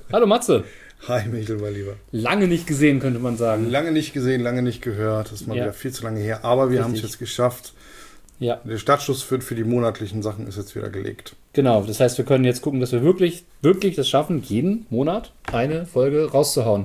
Hallo Matze. Hi Michael, mein Lieber. Lange nicht gesehen, könnte man sagen. Lange nicht gesehen, lange nicht gehört. Das ist mal wieder viel zu lange her. Aber wir haben es jetzt geschafft. Ja. Der Startschuss für die monatlichen Sachen ist jetzt wieder gelegt. Genau, das heißt, wir können jetzt gucken, dass wir wirklich das schaffen, jeden Monat eine Folge rauszuhauen.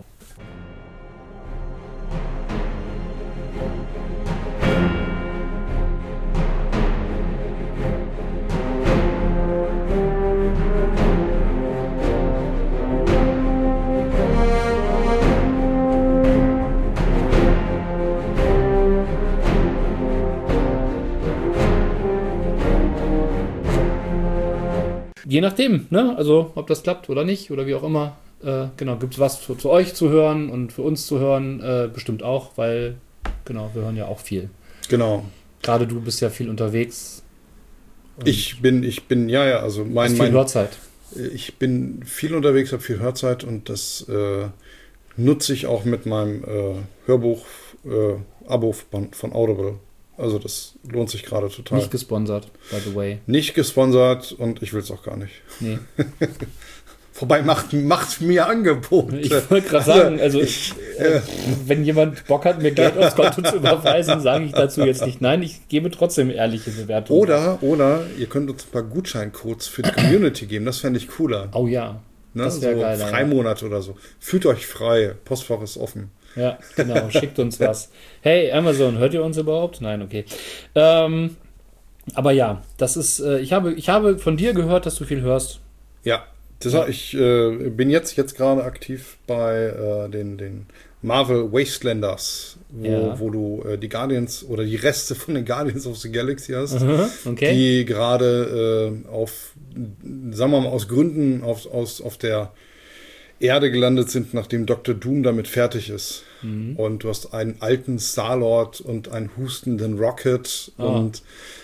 Je nachdem, ne? Also ob das klappt oder nicht oder wie auch immer. Genau, gibt es was zu euch zu hören und für uns zu hören bestimmt auch, weil genau, wir hören ja auch viel. Genau. Gerade du bist ja viel unterwegs. Ich bin, also viel Hörzeit. Ich bin viel unterwegs, habe viel Hörzeit und das nutze ich auch mit meinem Hörbuch-Abo von Audible. Also das lohnt sich gerade total. Nicht gesponsert, by the way. Nicht gesponsert und ich will es auch gar nicht. Nee. Vorbei macht mir Angebote. Ich wollte gerade sagen, also wenn jemand Bock hat, mir Geld aufs Konto zu überweisen, sage ich dazu jetzt nicht nein. Ich gebe trotzdem ehrliche Bewertungen. Oder ihr könnt uns ein paar Gutscheincodes für die Community geben. Das fände ich cooler. Oh ja, ne? Das wäre so geil. Freimonat oder so. Fühlt euch frei. Postfach ist offen. Ja, genau. Schickt uns was. Hey, Amazon, hört ihr uns überhaupt? Nein, okay. Aber ja, das ist, ich habe von dir gehört, dass du viel hörst. Ja, ich bin jetzt gerade aktiv bei den Marvel Wastelanders, wo du die Guardians oder die Reste von den Guardians of the Galaxy hast, okay. Die gerade sagen wir mal, aus Gründen auf der Erde gelandet sind, nachdem Dr. Doom damit fertig ist. Mhm. Und du hast einen alten Star-Lord und einen hustenden Rocket und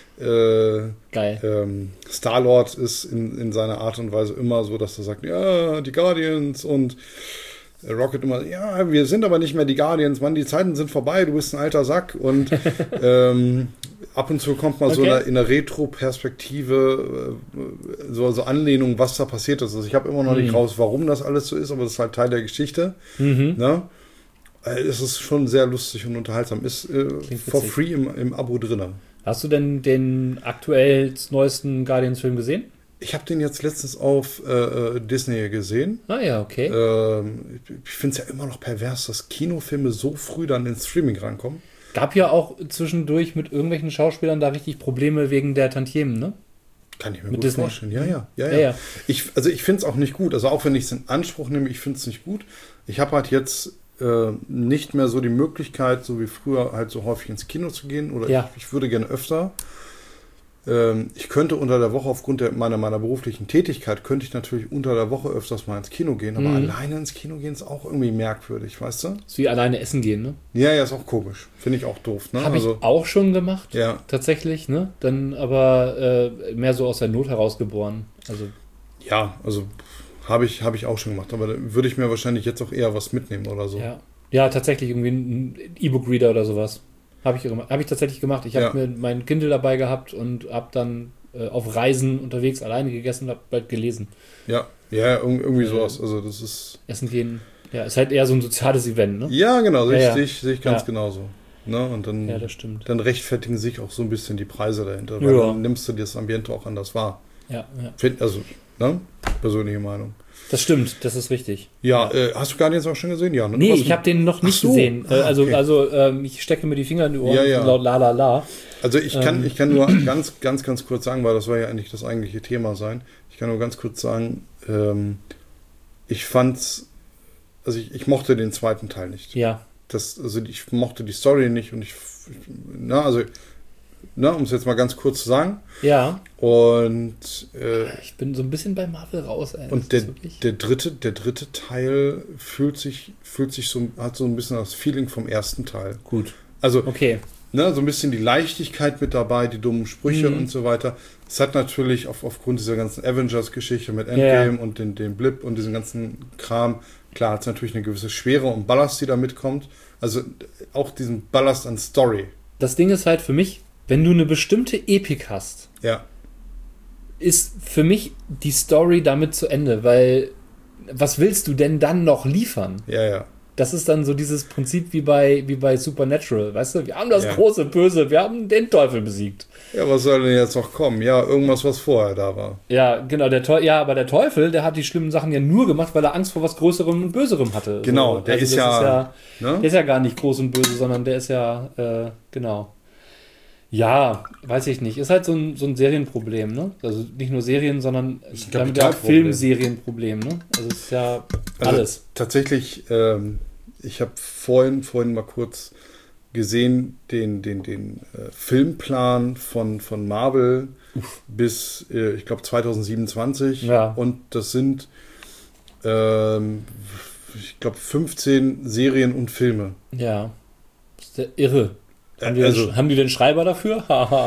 geil. Star-Lord ist in seiner Art und Weise immer so, dass er sagt, ja, die Guardians und Rocket immer, ja, wir sind aber nicht mehr die Guardians, Mann, die Zeiten sind vorbei, du bist ein alter Sack und ab und zu kommt mal so in der Retro-Perspektive so Anlehnung, was da passiert ist. Also ich habe immer noch nicht raus, warum das alles so ist, aber das ist halt Teil der Geschichte. Ne? Es ist schon sehr lustig und unterhaltsam. Ist for free im Abo drin. Hast du denn den aktuell neuesten Guardians-Film gesehen? Ich habe den jetzt letztens auf Disney gesehen. Ah ja, okay. Ich finde es ja immer noch pervers, dass Kinofilme so früh dann ins Streaming reinkommen. Gab ja auch zwischendurch mit irgendwelchen Schauspielern da richtig Probleme wegen der Tantiemen, ne? Kann ich mir mit gut Disney. vorstellen. Ja. Ich finde es auch nicht gut. Also auch wenn ich es in Anspruch nehme, ich finde es nicht gut. Ich habe halt jetzt nicht mehr so die Möglichkeit, so wie früher halt so häufig ins Kino zu gehen. Oder ich würde gerne öfter. Ich könnte unter der Woche aufgrund meiner beruflichen Tätigkeit, könnte ich natürlich unter der Woche öfters mal ins Kino gehen, aber alleine ins Kino gehen ist auch irgendwie merkwürdig, weißt du? Ist wie alleine essen gehen, ne? Ja, ist auch komisch. Finde ich auch doof, ne? Habe ich auch schon gemacht, tatsächlich, ne? Dann aber mehr so aus der Not herausgeboren. Also habe ich auch schon gemacht, aber da würde ich mir wahrscheinlich jetzt auch eher was mitnehmen oder so. Ja, tatsächlich irgendwie ein E-Book-Reader oder sowas. Habe ich tatsächlich gemacht. Ich habe mir mein Kindle dabei gehabt und habe dann auf Reisen unterwegs alleine gegessen und habe bald gelesen. Ja, irgendwie sowas. Also das ist... Essen gehen, ist halt eher so ein soziales Event, ne? Ja, genau, sehe ich ganz genauso. Ne? Und dann, das stimmt. Dann rechtfertigen sich auch so ein bisschen die Preise dahinter, weil dann nimmst du das Ambiente auch anders wahr. Ja. Also, ne? Persönliche Meinung. Das stimmt, das ist richtig. Ja, hast du Guardians auch schon gesehen? Ja, ne? Nee, ich habe den noch nicht gesehen. Okay. Ich stecke mir die Finger in die Ohren laut la. Also ich kann nur ganz kurz sagen, weil das war ja eigentlich das eigentliche Thema sein. Ich kann nur ganz kurz sagen, ich mochte den zweiten Teil nicht. Ja. Ich mochte die Story nicht und um es jetzt mal ganz kurz zu sagen. Ja. Und ich bin so ein bisschen bei Marvel raus. Und der dritte Teil fühlt sich so, hat so ein bisschen das Feeling vom ersten Teil. Gut. Also, okay. Ne, so ein bisschen die Leichtigkeit mit dabei, die dummen Sprüche und so weiter. Es hat natürlich aufgrund dieser ganzen Avengers-Geschichte mit Endgame und den Blip und diesen ganzen Kram, klar, hat es natürlich eine gewisse Schwere und Ballast, die da mitkommt. Also auch diesen Ballast an Story. Das Ding ist halt für mich, wenn du eine bestimmte Epik hast, ja, ist für mich die Story damit zu Ende, weil was willst du denn dann noch liefern? Ja, ja. Das ist dann so dieses Prinzip wie bei Supernatural, weißt du? Wir haben das große Böse, wir haben den Teufel besiegt. Ja, was soll denn jetzt noch kommen? Ja, irgendwas, was vorher da war. Ja, genau, aber der Teufel, der hat die schlimmen Sachen ja nur gemacht, weil er Angst vor was Größerem und Böserem hatte. Genau, so. der ist ja, ne? Der ist ja gar nicht groß und böse, sondern der ist ja, genau. Ja, weiß ich nicht. Ist halt so ein Serienproblem, ne? Also nicht nur Serien, sondern damit ja auch Filmserienproblem, ne? Also es ist ja alles. Also tatsächlich, ich habe vorhin mal kurz gesehen, den Filmplan von Marvel bis, ich glaube, 2027. Ja. Und das sind, ich glaube, 15 Serien und Filme. Ja. Das ist ja irre. Haben die den Schreiber dafür?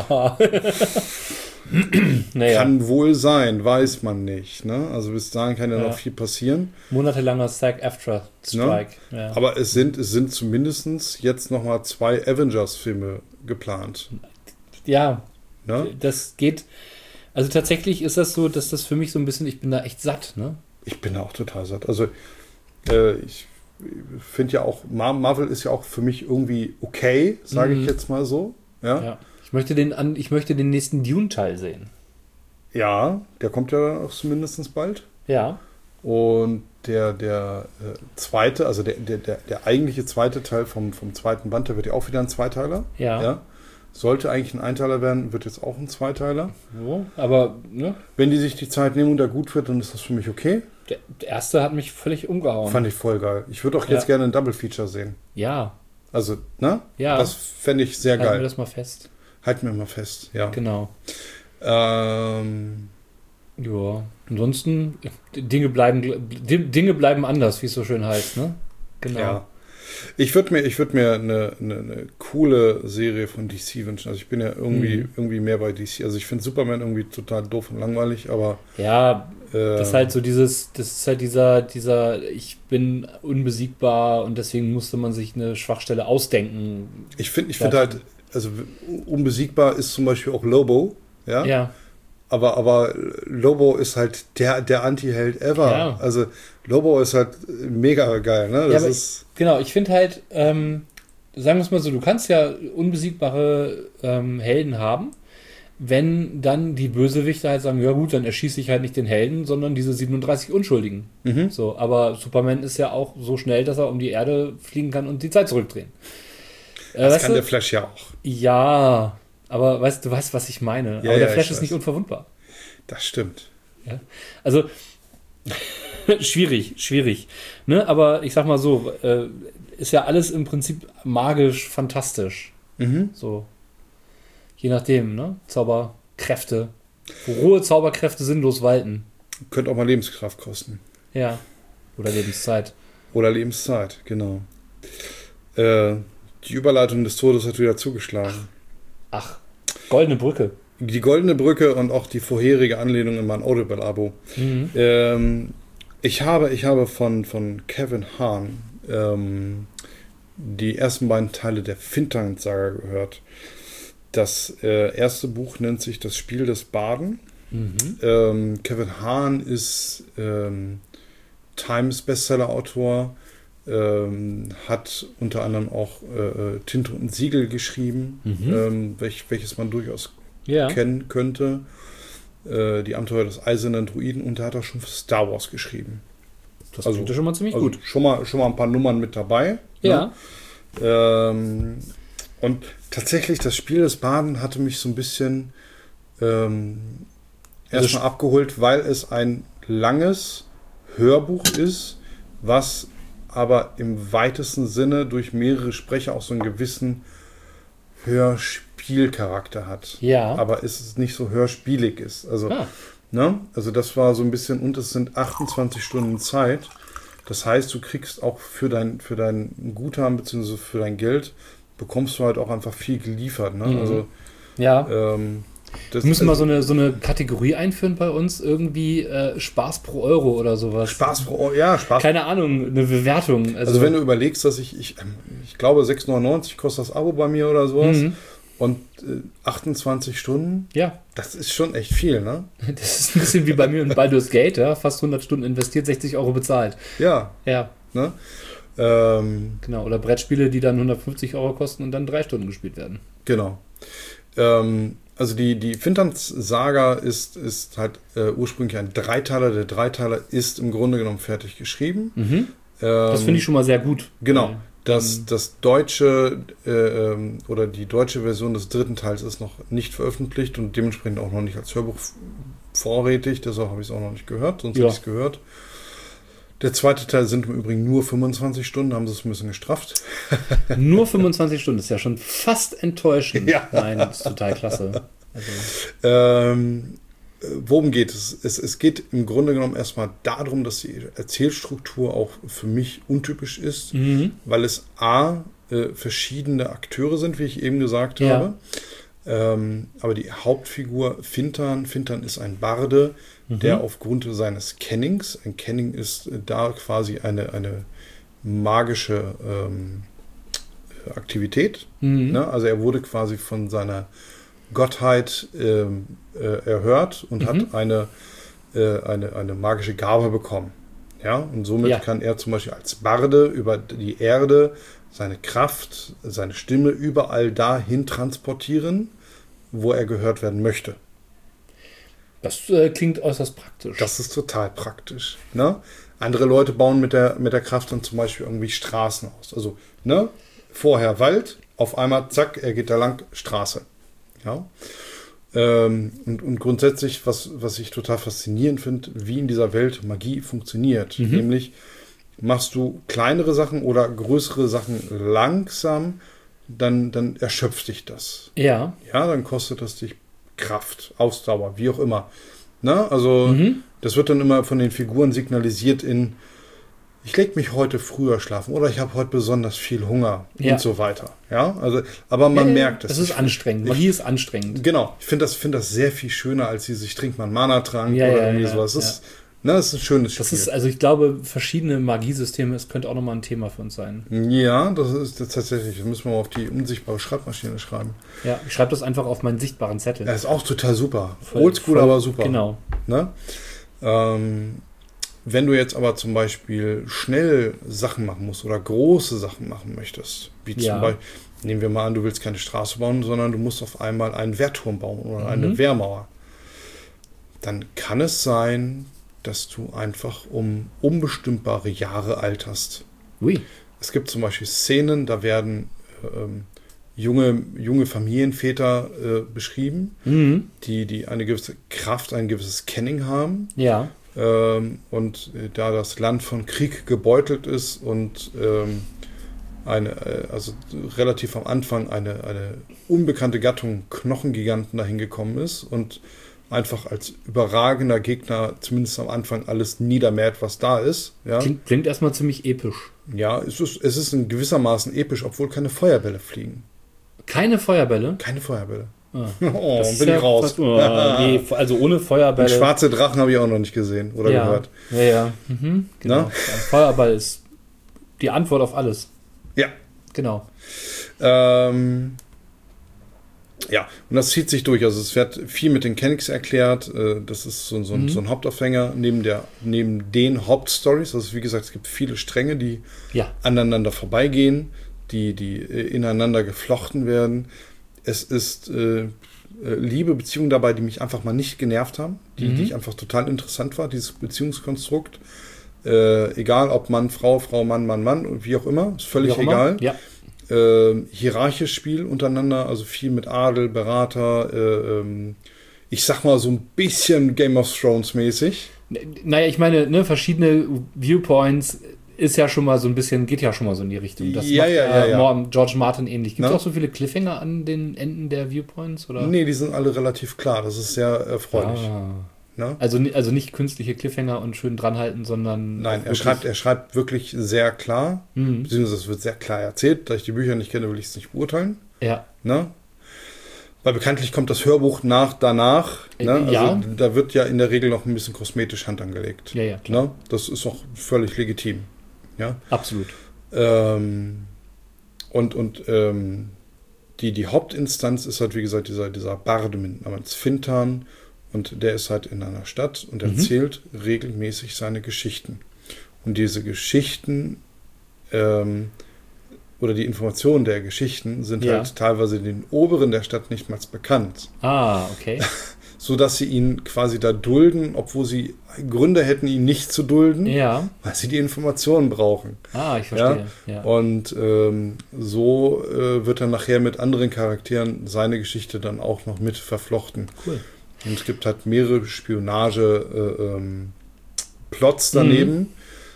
Naja. Kann wohl sein, weiß man nicht. Ne? Also bis dahin kann ja noch viel passieren. Monatelanger SAG-AFTRA-Strike. Ne? Ja. Aber es sind zumindest jetzt nochmal 2 Avengers-Filme geplant. Ja, ne? Das geht. Also tatsächlich ist das so, dass das für mich so ein bisschen, ich bin da echt satt. Ne? Ich bin da auch total satt. Also ich finde ja auch, Marvel ist ja auch für mich irgendwie okay, sage ich jetzt mal so. Ja. Ich möchte den nächsten Dune-Teil sehen. Ja, der kommt ja auch zumindest bald. Ja. Und der zweite, also der eigentliche zweite Teil vom zweiten Band, der wird ja auch wieder ein Zweiteiler. Ja. Sollte eigentlich ein Einteiler werden, wird jetzt auch ein Zweiteiler. So, aber, ne? Wenn die sich die Zeit nehmen und der gut wird, dann ist das für mich okay. Der erste hat mich völlig umgehauen. Fand ich voll geil. Ich würde auch jetzt gerne ein Double-Feature sehen. Ja. Also, ne? Ja. Das fände ich sehr geil. Halten wir das mal fest. Halten wir mal fest, ja. Genau. Ja. Ansonsten, Dinge bleiben anders, wie es so schön heißt, ne? Genau. Ja. Ich würde mir eine coole Serie von DC wünschen. Also ich bin ja irgendwie mehr bei DC. Also ich finde Superman irgendwie total doof und langweilig, aber ja, das ist halt so das ist halt dieser ich bin unbesiegbar und deswegen musste man sich eine Schwachstelle ausdenken. Ich finde halt, also unbesiegbar ist zum Beispiel auch Lobo, ja. Ja. Aber Lobo ist halt der Anti-Held ever. Ja. Also Lobo ist halt mega geil, ne? Das ist genau, ich finde halt, sagen wir es mal so, du kannst ja unbesiegbare Helden haben, wenn dann die Bösewichte halt sagen, ja gut, dann erschieße ich halt nicht den Helden, sondern diese 37 Unschuldigen. So, aber Superman ist ja auch so schnell, dass er um die Erde fliegen kann und die Zeit zurückdrehen. Das kann der Flash ja auch. Ja, aber du weißt, was ich meine. Ja, aber der Flash ist nicht unverwundbar. Das stimmt. Ja? Also, schwierig. Ne? Aber ich sag mal so, ist ja alles im Prinzip magisch, fantastisch. So. Je nachdem, ne? Zauberkräfte. Wo rohe Zauberkräfte sinnlos walten. Könnte auch mal Lebenskraft kosten. Ja. Oder Lebenszeit. Oder Lebenszeit, genau. Die Überleitung des Todes hat wieder zugeschlagen. Ach, Goldene Brücke. Die Goldene Brücke und auch die vorherige Anlehnung in mein Audible-Abo. Ich habe von Kevin Hahn die ersten beiden Teile der Fintan-Saga gehört. Das erste Buch nennt sich Das Spiel des Barden. Kevin Hahn ist Times-Bestseller-Autor, hat unter anderem auch Tinte und Siegel geschrieben, welches man durchaus kennen könnte. Die Abenteuer des Eisernen Druiden, und er hat auch schon für Star Wars geschrieben. Das klingt schon mal ziemlich gut. Schon mal ein paar Nummern mit dabei. Ja. Ne? Und tatsächlich, das Spiel des Barden hatte mich so ein bisschen erstmal abgeholt, weil es ein langes Hörbuch ist, was aber im weitesten Sinne durch mehrere Sprecher auch so einen gewissen Hörspielcharakter hat. Ja. Aber es nicht so hörspielig ist. Also, ne? Also das war so ein bisschen, und es sind 28 Stunden Zeit. Das heißt, du kriegst auch für dein Guthaben bzw. für dein Geld, bekommst du halt auch einfach viel geliefert. Ne? Also, ja. Wir müssen mal so eine Kategorie einführen bei uns, irgendwie Spaß pro Euro oder sowas. Spaß pro Euro, ja, Spaß. Keine Ahnung, eine Bewertung. Also wenn du überlegst, dass ich glaube 6,99 kostet das Abo bei mir oder sowas, Und 28 Stunden? Ja. Das ist schon echt viel, ne? Das ist ein bisschen wie bei mir in Baldur's Gate, ja? Fast 100 Stunden investiert, 60 Euro bezahlt. Ja. Ja. Ne? Genau, oder Brettspiele, die dann 150 Euro kosten und dann 3 Stunden gespielt werden. Genau. Also die Fintans-Saga ist halt ursprünglich ein Dreiteiler. Der Dreiteiler ist im Grunde genommen fertig geschrieben. Mhm. Das finde ich schon mal sehr gut. Genau. Das deutsche oder die deutsche Version des dritten Teils ist noch nicht veröffentlicht und dementsprechend auch noch nicht als Hörbuch vorrätig. Deshalb habe ich es auch noch nicht gehört, sonst hätte ich es gehört. Der zweite Teil sind im Übrigen nur 25 Stunden, haben sie es ein bisschen gestrafft. Nur 25 Stunden, ist ja schon fast enttäuschend. Ja. Nein, das ist total klasse. Also. Worum geht es? Es geht im Grunde genommen erstmal darum, dass die Erzählstruktur auch für mich untypisch ist, weil es verschiedene Akteure sind, wie ich eben gesagt habe. Aber die Hauptfigur Fintan ist ein Barde, der aufgrund seines Kennings, ein Kenning ist da quasi eine magische Aktivität. Ne? Also er wurde quasi von seiner Gottheit erhört und hat eine magische Gabe bekommen. Ja? Und somit kann er zum Beispiel als Barde über die Erde seine Kraft, seine Stimme überall dahin transportieren, wo er gehört werden möchte. Das klingt äußerst praktisch. Das ist total praktisch. Ne? Andere Leute bauen mit der Kraft dann zum Beispiel irgendwie Straßen aus. Also ne? Vorher Wald, auf einmal zack, er geht da lang, Straße. Ja? Und grundsätzlich, was ich total faszinierend finde, wie in dieser Welt Magie funktioniert. Nämlich machst du kleinere Sachen oder größere Sachen langsam, dann erschöpft dich das. Ja. Ja, dann kostet das dich Kraft, Ausdauer, wie auch immer. Na, also das wird dann immer von den Figuren signalisiert in ich lege mich heute früher schlafen oder ich habe heute besonders viel Hunger und so weiter. Ja, also, aber man merkt es. Das ist anstrengend. Magie ist anstrengend. Genau. Ich finde das sehr viel schöner, als ich trinke mal einen Mana-Trank oder irgendwie sowas. Das ist ein schönes Spiel. Das ist, also ich glaube, verschiedene Magiesysteme, es könnte auch nochmal ein Thema für uns sein. Ja, das ist tatsächlich, das müssen wir mal auf die unsichtbare Schreibmaschine schreiben. Ja, ich schreibe das einfach auf meinen sichtbaren Zettel. Das ist auch total super. Oldschool, aber super. Genau. Ne? Wenn du jetzt aber zum Beispiel schnell Sachen machen musst oder große Sachen machen möchtest, wie zum Beispiel, nehmen wir mal an, du willst keine Straße bauen, sondern du musst auf einmal einen Wehrturm bauen oder eine Wehrmauer, dann kann es sein, dass du einfach um unbestimmbare Jahre alterst. Ui. Es gibt zum Beispiel Szenen, da werden junge Familienväter beschrieben, die eine gewisse Kraft, ein gewisses Kenning haben. Ja. Und da das Land von Krieg gebeutelt ist und also relativ am Anfang eine unbekannte Gattung Knochengiganten dahin gekommen ist und einfach als überragender Gegner zumindest am Anfang alles niedermäht, was da ist. Ja? Klingt erstmal ziemlich episch. Ja, es ist in gewissermaßen episch, obwohl keine Feuerbälle fliegen. Keine Feuerbälle? Keine Feuerbälle. Ah, bin ich raus. Fast, nee, also ohne Feuerbälle. Und schwarze Drachen habe ich auch noch nicht gesehen oder gehört. Ja. Genau. Ein Feuerball ist die Antwort auf alles. Ja. Genau. Ja, und das zieht sich durch. Also es wird viel mit den Kennings erklärt. Das ist so ein Hauptaufhänger neben den Hauptstories. Also wie gesagt, es gibt viele Stränge, die aneinander vorbeigehen, die ineinander geflochten werden. Es ist Liebe, Beziehungen dabei, die mich einfach mal nicht genervt haben, die ich einfach total interessant war, dieses Beziehungskonstrukt. Egal ob Mann, Frau, Mann, Mann, wie auch immer, ist völlig egal. Ja. Hierarchisches Spiel untereinander, also viel mit Adel, Berater, ich sag mal so ein bisschen Game of Thrones mäßig. Naja, ich meine, verschiedene Viewpoints ist ja schon mal so ein bisschen, geht ja schon mal so in die Richtung. Das macht George Martin ähnlich. Gibt es auch so viele Cliffhanger an den Enden der Viewpoints? Oder? Nee, die sind alle relativ klar. Das ist sehr erfreulich. Ne? Also nicht künstliche Cliffhanger und schön dranhalten, sondern... Nein, er schreibt wirklich sehr klar, beziehungsweise es wird sehr klar erzählt. Da ich die Bücher nicht kenne, will ich es nicht beurteilen. Ja. Ne? Weil bekanntlich kommt das Hörbuch danach. Ne? Also da wird ja in der Regel noch ein bisschen kosmetisch Hand angelegt. Ja, klar. Ne? Das ist auch völlig legitim. Ja? Absolut. die Hauptinstanz ist halt, wie gesagt, dieser Barde namens Fintan, und der ist halt in einer Stadt und erzählt regelmäßig seine Geschichten. Und diese Geschichten oder die Informationen der Geschichten sind halt teilweise den Oberen der Stadt nicht mal bekannt. Ah, okay. So dass sie ihn quasi da dulden, obwohl sie Gründe hätten, ihn nicht zu dulden, weil sie die Informationen brauchen. Ah, ich verstehe. Ja? Und so wird dann nachher mit anderen Charakteren seine Geschichte dann auch noch mit verflochten. Cool. Und es gibt halt mehrere Spionage-Plots daneben.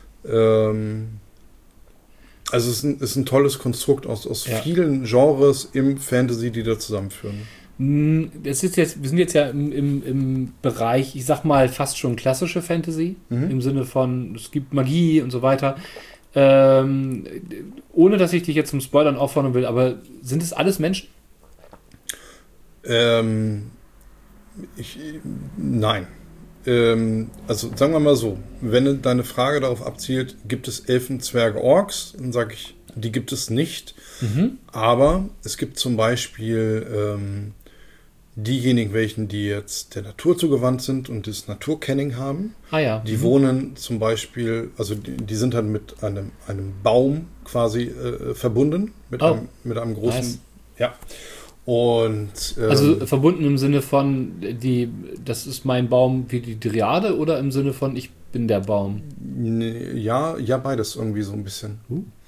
Also es ist ein tolles Konstrukt aus vielen Genres im Fantasy, die da zusammenführen. Wir sind jetzt ja im Bereich, ich sag mal, fast schon klassische Fantasy, im Sinne von, es gibt Magie und so weiter. Ohne, dass ich dich jetzt zum Spoilern auffordern will, aber sind es alles Menschen? Nein. Also sagen wir mal so, wenn deine Frage darauf abzielt, gibt es Elfen, Zwerge, Orks, dann sage ich, die gibt es nicht. Aber es gibt zum Beispiel diejenigen, die jetzt der Natur zugewandt sind und das Naturkenning haben. Die wohnen zum Beispiel, also die sind dann mit einem Baum quasi verbunden, mit einem großen... Nice. Ja. Und, also verbunden im Sinne von, das ist mein Baum wie die Dryade, oder im Sinne von, ich bin der Baum? Ja, beides irgendwie so ein bisschen.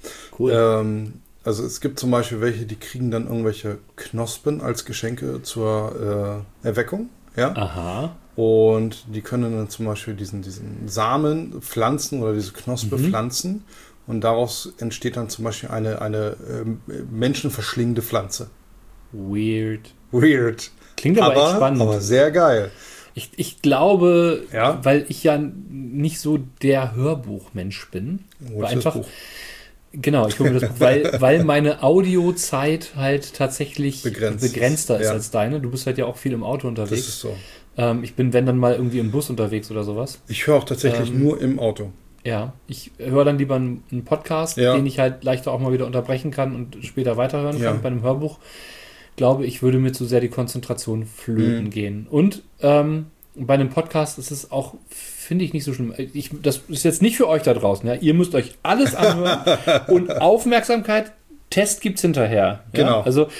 Cool. Also es gibt zum Beispiel welche, die kriegen dann irgendwelche Knospen als Geschenke zur Erweckung. Ja? Aha. Und die können dann zum Beispiel diesen Samen pflanzen oder diese Knospe pflanzen. Und daraus entsteht dann zum Beispiel eine menschenverschlingende Pflanze. Weird. Klingt aber echt spannend. Aber sehr geil. Ich glaube, weil ich ja nicht so der Hörbuchmensch bin. Einfach, Buch? Genau, ich hole mir das Buch, weil meine Audiozeit halt tatsächlich begrenzter ist als deine. Du bist halt ja auch viel im Auto unterwegs. Das ist so. Ich bin, wenn dann mal irgendwie im Bus unterwegs oder sowas. Ich höre auch tatsächlich nur im Auto. Ja, ich höre dann lieber einen Podcast, den ich halt leichter auch mal wieder unterbrechen kann und später weiterhören kann. Bei einem Hörbuch glaube ich, würde mir zu sehr die Konzentration flöten gehen. Und bei einem Podcast ist es auch, finde ich, nicht so schlimm. Das ist jetzt nicht für euch da draußen. Ja? Ihr müsst euch alles anhören und Aufmerksamkeit, Test gibt's hinterher. Genau. Ja? Also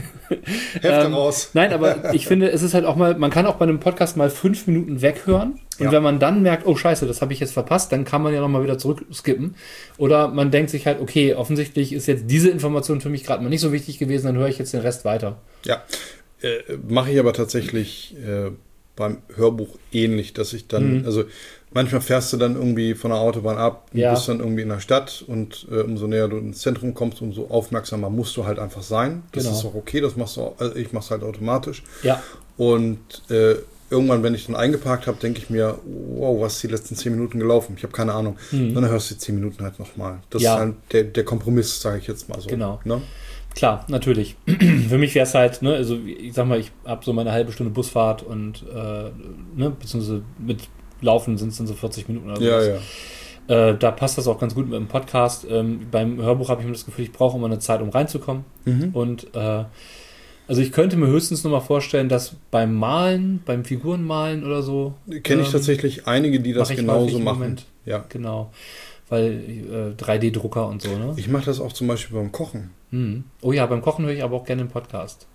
Hefte raus. Nein, aber ich finde, es ist halt auch mal, man kann auch bei einem Podcast mal 5 Minuten weghören. Und wenn man dann merkt, oh scheiße, das habe ich jetzt verpasst, dann kann man ja nochmal wieder zurückskippen. Oder man denkt sich halt, okay, offensichtlich ist jetzt diese Information für mich gerade mal nicht so wichtig gewesen, dann höre ich jetzt den Rest weiter. Ja, mache ich aber tatsächlich beim Hörbuch ähnlich, dass ich dann, also manchmal fährst du dann irgendwie von der Autobahn ab und bist dann irgendwie in der Stadt und umso näher du ins Zentrum kommst, umso aufmerksamer musst du halt einfach sein. Das ist auch okay, das machst du auch, also ich mache es halt automatisch. Ja. Und irgendwann, wenn ich dann eingeparkt habe, denke ich mir, wow, was ist die letzten 10 Minuten gelaufen? Ich habe keine Ahnung. Dann hörst du die 10 Minuten halt nochmal. Das ist halt der Kompromiss, sage ich jetzt mal so. Genau. Ne? Klar, natürlich. Für mich wäre es halt, ne, also ich sag mal, ich habe so meine halbe Stunde Busfahrt und beziehungsweise mit Laufen sind es dann so 40 Minuten oder so. Ja. Da passt das auch ganz gut mit dem Podcast. Beim Hörbuch habe ich mir das Gefühl, ich brauche immer eine Zeit, um reinzukommen. Und also ich könnte mir höchstens noch mal vorstellen, dass beim Malen, beim Figurenmalen oder so... Kenne ich tatsächlich einige, die das genauso machen. Ja. Genau. Weil 3D-Drucker und so, ne? Ich mache das auch zum Beispiel beim Kochen. Oh ja, beim Kochen höre ich aber auch gerne einen Podcast.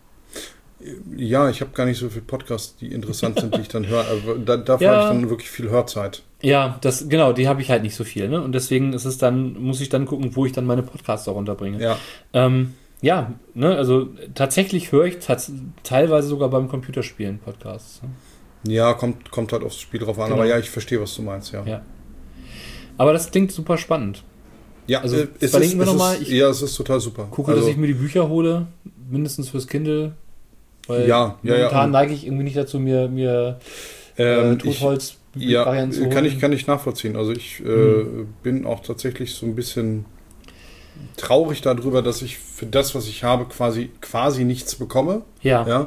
Ja, ich habe gar nicht so viele Podcasts, die interessant sind, die ich dann höre. Aber dafür habe ich dann wirklich viel Hörzeit. Ja, die habe ich halt nicht so viel, ne? Und deswegen ist es dann, muss ich dann gucken, wo ich dann meine Podcasts auch unterbringe. Ja. Ne, also tatsächlich höre ich teilweise sogar beim Computerspielen Podcasts. Ne? Ja, kommt halt aufs Spiel drauf an, aber ja, ich verstehe, was du meinst, ja. Aber das klingt super spannend. Ja, also verlinken wir nochmal. Ja, es ist total super. Gucke, dass ich mir die Bücher hole, mindestens fürs Kindle. Weil momentan neige ich irgendwie nicht dazu, mir Totholz-Varianten zu holen. Kann ich nachvollziehen. Also ich bin auch tatsächlich so ein bisschen traurig darüber, dass ich für das, was ich habe, quasi nichts bekomme. Ja.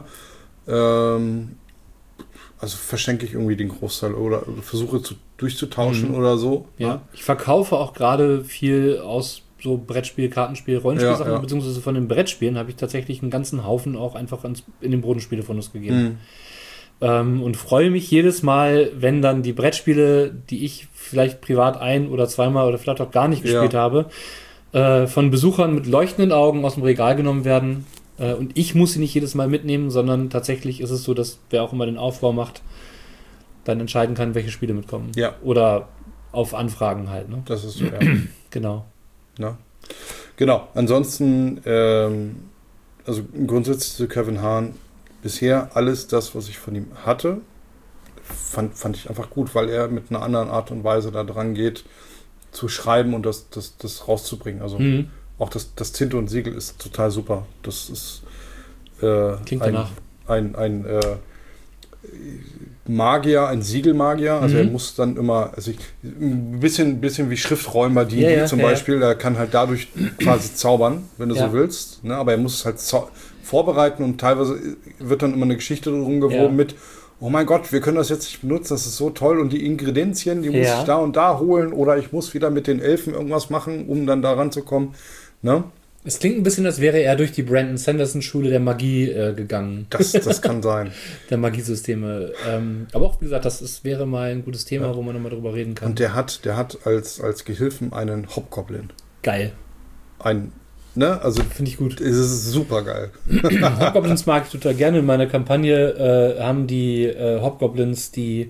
Also verschenke ich irgendwie den Großteil oder versuche durchzutauschen oder so. Ja. Ich verkaufe auch gerade viel aus so Brettspiel, Kartenspiel, Rollenspielsachen, Ja. beziehungsweise von den Brettspielen habe ich tatsächlich einen ganzen Haufen auch einfach in den Bodenspielefundus gegeben. Und freue mich jedes Mal, wenn dann die Brettspiele, die ich vielleicht privat ein- oder zweimal oder vielleicht auch gar nicht gespielt habe, von Besuchern mit leuchtenden Augen aus dem Regal genommen werden. Und ich muss sie nicht jedes Mal mitnehmen, sondern tatsächlich ist es so, dass wer auch immer den Aufbau macht, dann entscheiden kann, welche Spiele mitkommen. Ja. Oder auf Anfragen halt. Ne? Das ist so, ja. Genau. Na? Genau. Ansonsten, also grundsätzlich zu Kevin Hahn, bisher alles das, was ich von ihm hatte, fand ich einfach gut, weil er mit einer anderen Art und Weise da dran geht, zu schreiben und das rauszubringen. Also auch das Tinte und Siegel ist total super. Das ist Klingt danach. ein Magier, ein Siegelmagier. Also er muss dann immer, ein bisschen wie Schrifträumer, die zum Beispiel, er kann halt dadurch quasi zaubern, wenn du so willst. Ne? Aber er muss es halt vorbereiten und teilweise wird dann immer eine Geschichte drum gewoben mit, oh mein Gott, wir können das jetzt nicht benutzen, das ist so toll und die Ingredienzien, die muss ich da und da holen oder ich muss wieder mit den Elfen irgendwas machen, um dann da ranzukommen. Ne? Es klingt ein bisschen, als wäre er durch die Brandon Sanderson-Schule der Magie gegangen. Das kann sein. Der Magiesysteme. Aber auch, wie gesagt, wäre mal ein gutes Thema, wo man nochmal drüber reden kann. Und der hat als Gehilfen einen Hobgoblin. Geil. Also finde ich gut. Es ist super geil. Hobgoblins mag ich total gerne. In meiner Kampagne haben die Hobgoblins die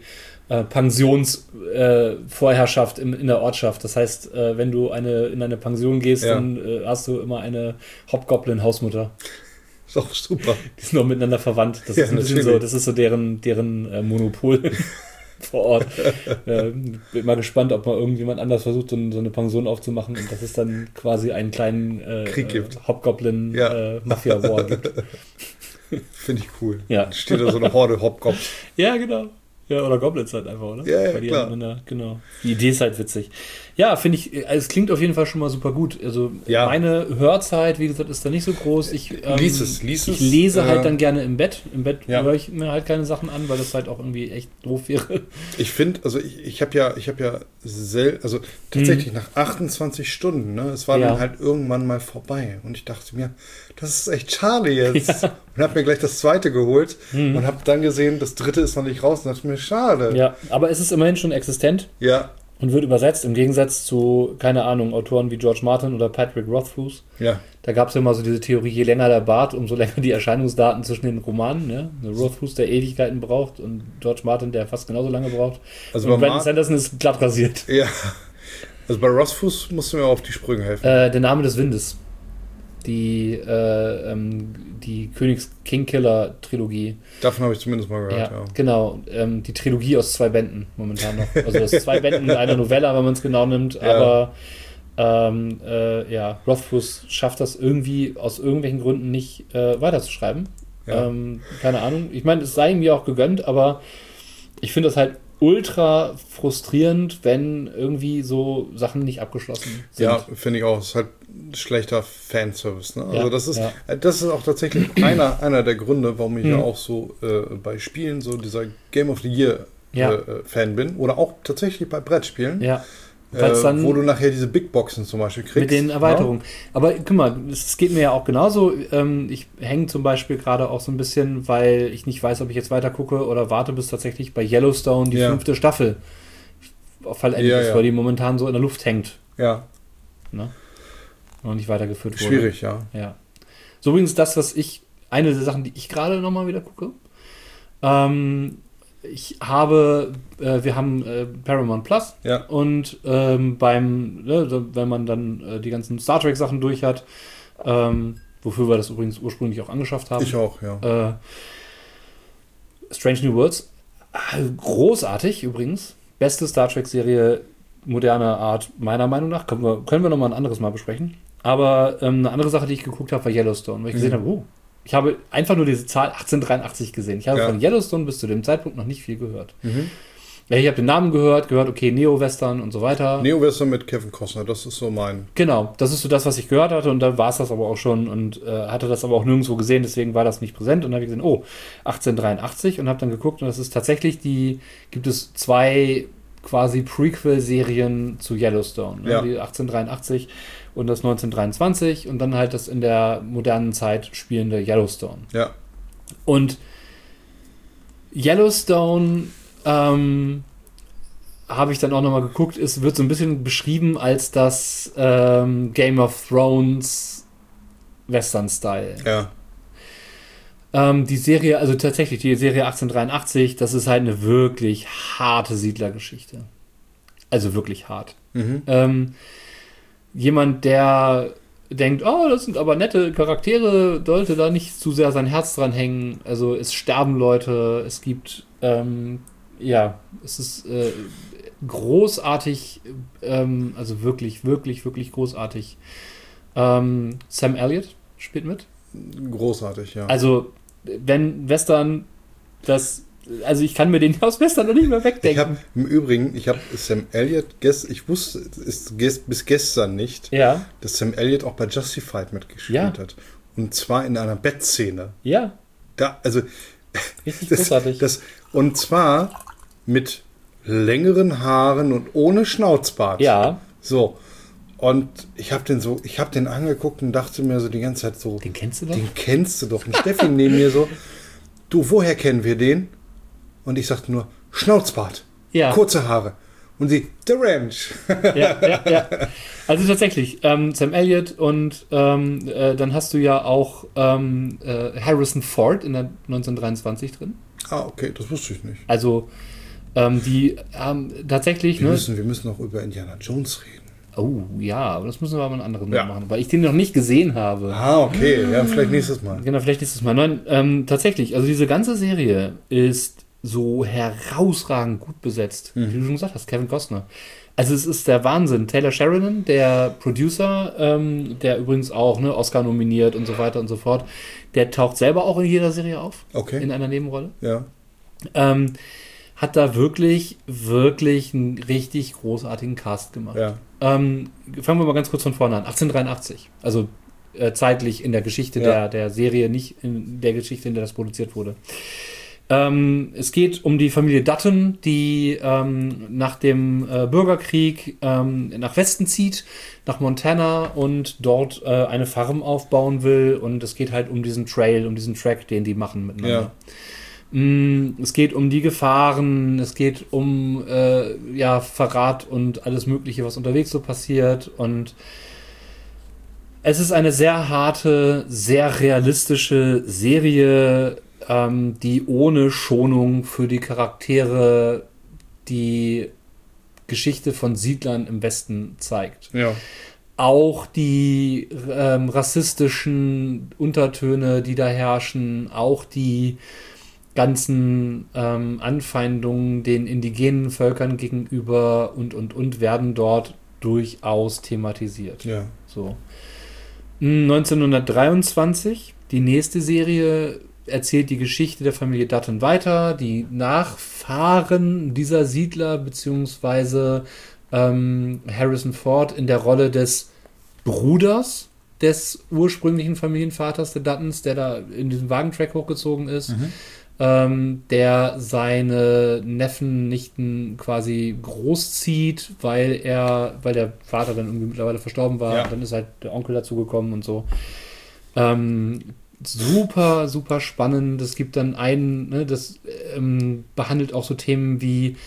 Pensionsvorherrschaft in der Ortschaft. Das heißt, wenn du in eine Pension gehst, dann hast du immer eine Hobgoblin-Hausmutter. Ist auch super. Die sind auch miteinander verwandt. Das ist ein bisschen so, das ist so deren Monopol vor Ort. Bin mal gespannt, ob mal irgendjemand anders versucht, so eine Pension aufzumachen und dass es dann quasi einen kleinen Krieg gibt. Hobgoblin-Mafia-War gibt. Finde ich cool. Ja. Steht da so eine Horde Hobgoblins. Ja, genau. Ja, oder Goblins halt einfach, oder? Ja, weil die klar. Genau. Die Idee ist halt witzig. Ja, finde ich, es klingt auf jeden Fall schon mal super gut. Also meine Hörzeit, wie gesagt, ist da nicht so groß. Lies es. Ich lese halt dann gerne im Bett. Im Bett höre ich mir halt keine Sachen an, weil das halt auch irgendwie echt doof wäre. Ich finde, also ich habe ja tatsächlich nach 28 Stunden, ne, es war dann halt irgendwann mal vorbei. Und ich dachte mir, das ist echt schade jetzt. Ja. Und habe mir gleich das zweite geholt und habe dann gesehen, das dritte ist noch nicht raus und dachte mir, schade. Ja, aber es ist immerhin schon existent. Ja. Und wird übersetzt, im Gegensatz zu, keine Ahnung, Autoren wie George Martin oder Patrick Rothfuss. Ja. Da gab es ja mal so diese Theorie, je länger der Bart, umso länger die Erscheinungsdaten zwischen den Romanen. Ne? Rothfuss, der Ewigkeiten braucht und George Martin, der fast genauso lange braucht. Also und Brandon Sanderson ist glatt rasiert. Ja. Also bei Rothfuss musst du mir auf die Sprünge helfen. Der Name des Windes. Die Königs-Kingkiller-Trilogie. Davon habe ich zumindest mal gehört, ja. Genau. Die Trilogie aus 2 Bänden momentan noch. Also aus 2 Bänden in einer Novella, wenn man es genau nimmt. Aber Rothfuss schafft das irgendwie aus irgendwelchen Gründen nicht weiterzuschreiben. Ja. Keine Ahnung. Ich meine, es sei ihm ja auch gegönnt, aber ich finde das halt ultra frustrierend, wenn irgendwie so Sachen nicht abgeschlossen sind. Ja, finde ich auch. Es ist halt schlechter Fanservice. Ne? Ja, also das ist auch tatsächlich einer der Gründe, warum ich ja auch so bei Spielen so dieser Game of the Year Fan bin. Oder auch tatsächlich bei Brettspielen. Ja. Wo du nachher diese Big Boxen zum Beispiel kriegst. Mit den Erweiterungen. Ja? Aber guck mal, es geht mir ja auch genauso. Ich hänge zum Beispiel gerade auch so ein bisschen, weil ich nicht weiß, ob ich jetzt weiter gucke oder warte, bis tatsächlich bei Yellowstone die 5. Staffel vollendet ist, weil die momentan so in der Luft hängt. Ja. Ne? Noch nicht weitergeführt wurde. Schwierig, ja. So übrigens eine der Sachen, die ich gerade nochmal wieder gucke. Wir haben Paramount Plus und wenn man dann die ganzen Star Trek Sachen durch hat, wofür wir das übrigens ursprünglich auch angeschafft haben. Ich auch, ja. Strange New Worlds, großartig übrigens, beste Star Trek Serie moderner Art, meiner Meinung nach, können wir nochmal ein anderes Mal besprechen, aber eine andere Sache, die ich geguckt habe, war Yellowstone, weil ich gesehen habe, ich habe einfach nur diese Zahl 1883 gesehen. Ich habe von Yellowstone bis zu dem Zeitpunkt noch nicht viel gehört. Ja, ich habe den Namen gehört, okay, Neo-Western und so weiter. Neo-Western mit Kevin Costner, das ist so mein... Genau, das ist so das, was ich gehört hatte und dann war es das aber auch schon und hatte das aber auch nirgendwo gesehen, deswegen war das nicht präsent und dann habe ich gesehen, 1883 und habe dann geguckt und das ist tatsächlich gibt es 2 quasi Prequel-Serien zu Yellowstone. Ne? Ja. Die 1883 und das 1923 und dann halt das in der modernen Zeit spielende Yellowstone. Ja. Und Yellowstone habe ich dann auch nochmal geguckt, es wird so ein bisschen beschrieben als das Game of Thrones Western-Style. Ja. Die Serie, also tatsächlich die Serie 1883, das ist halt eine wirklich harte Siedlergeschichte. Also wirklich hart. Jemand, der denkt, oh, das sind aber nette Charaktere, sollte da nicht zu sehr sein Herz dran hängen. Also es sterben Leute, es gibt, es ist großartig, also wirklich, wirklich, wirklich großartig. Sam Elliott spielt mit. Großartig, ja. Also, wenn Western also ich kann mir den aus Western noch nicht mehr wegdenken. Ich habe Sam Elliott, ich wusste es bis gestern nicht, dass Sam Elliott auch bei Justified mitgespielt hat. Und zwar in einer Bettszene. Ja. Richtig großartig. Und zwar mit längeren Haaren und ohne Schnauzbart. Ja. So. Und ich habe den angeguckt und dachte mir so die ganze Zeit so. Den kennst du doch? Den kennst du doch. Und Steffi neben mir so, du, woher kennen wir den? Und ich sagte nur, Schnauzbart. Ja. Kurze Haare. Und sie, The Ranch. Ja. Also tatsächlich, Sam Elliott und dann hast du ja auch Harrison Ford in der 1923 drin. Ah, okay, das wusste ich nicht. Also die haben tatsächlich... Wir müssen noch über Indiana Jones reden. Oh, ja, aber das müssen wir aber einen anderen Mal machen, weil ich den noch nicht gesehen habe. Ah, okay, ja, vielleicht nächstes Mal. Genau, vielleicht nächstes Mal. Nein, tatsächlich, also diese ganze Serie ist so herausragend gut besetzt. Wie du schon gesagt hast, Kevin Costner. Also es ist der Wahnsinn. Taylor Sheridan, der Producer, der übrigens auch Oscar nominiert und so weiter und so fort, der taucht selber auch in jeder Serie auf. Okay. In einer Nebenrolle. Ja. Hat da wirklich, wirklich einen richtig großartigen Cast gemacht. Ja. Fangen wir mal ganz kurz von vorne an. 1883. Also zeitlich in der Geschichte der Serie, nicht in der Geschichte, in der das produziert wurde. Es geht um die Familie Dutton, die nach dem Bürgerkrieg nach Westen zieht, nach Montana und dort eine Farm aufbauen will. Und es geht halt um diesen Trail, um diesen Track, den die machen miteinander. Es geht um die Gefahren, es geht um Verrat und alles Mögliche, was unterwegs so passiert. Und es ist eine sehr harte, sehr realistische Serie, die ohne Schonung für die Charaktere die Geschichte von Siedlern im Westen zeigt. Ja. Auch die rassistischen Untertöne, die da herrschen, auch die ganzen Anfeindungen den indigenen Völkern gegenüber und werden dort durchaus thematisiert. Ja. So. 1923, die nächste Serie erzählt die Geschichte der Familie Dutton weiter. Die Nachfahren dieser Siedler beziehungsweise Harrison Ford in der Rolle des Bruders des ursprünglichen Familienvaters der Duttons, der da in diesem Wagentrack hochgezogen ist, der seine Neffen, Nichten quasi großzieht, weil der Vater dann irgendwie mittlerweile verstorben war. Ja. Dann ist halt der Onkel dazugekommen und so. Super, super spannend. Es gibt dann einen, das behandelt auch so Themen wie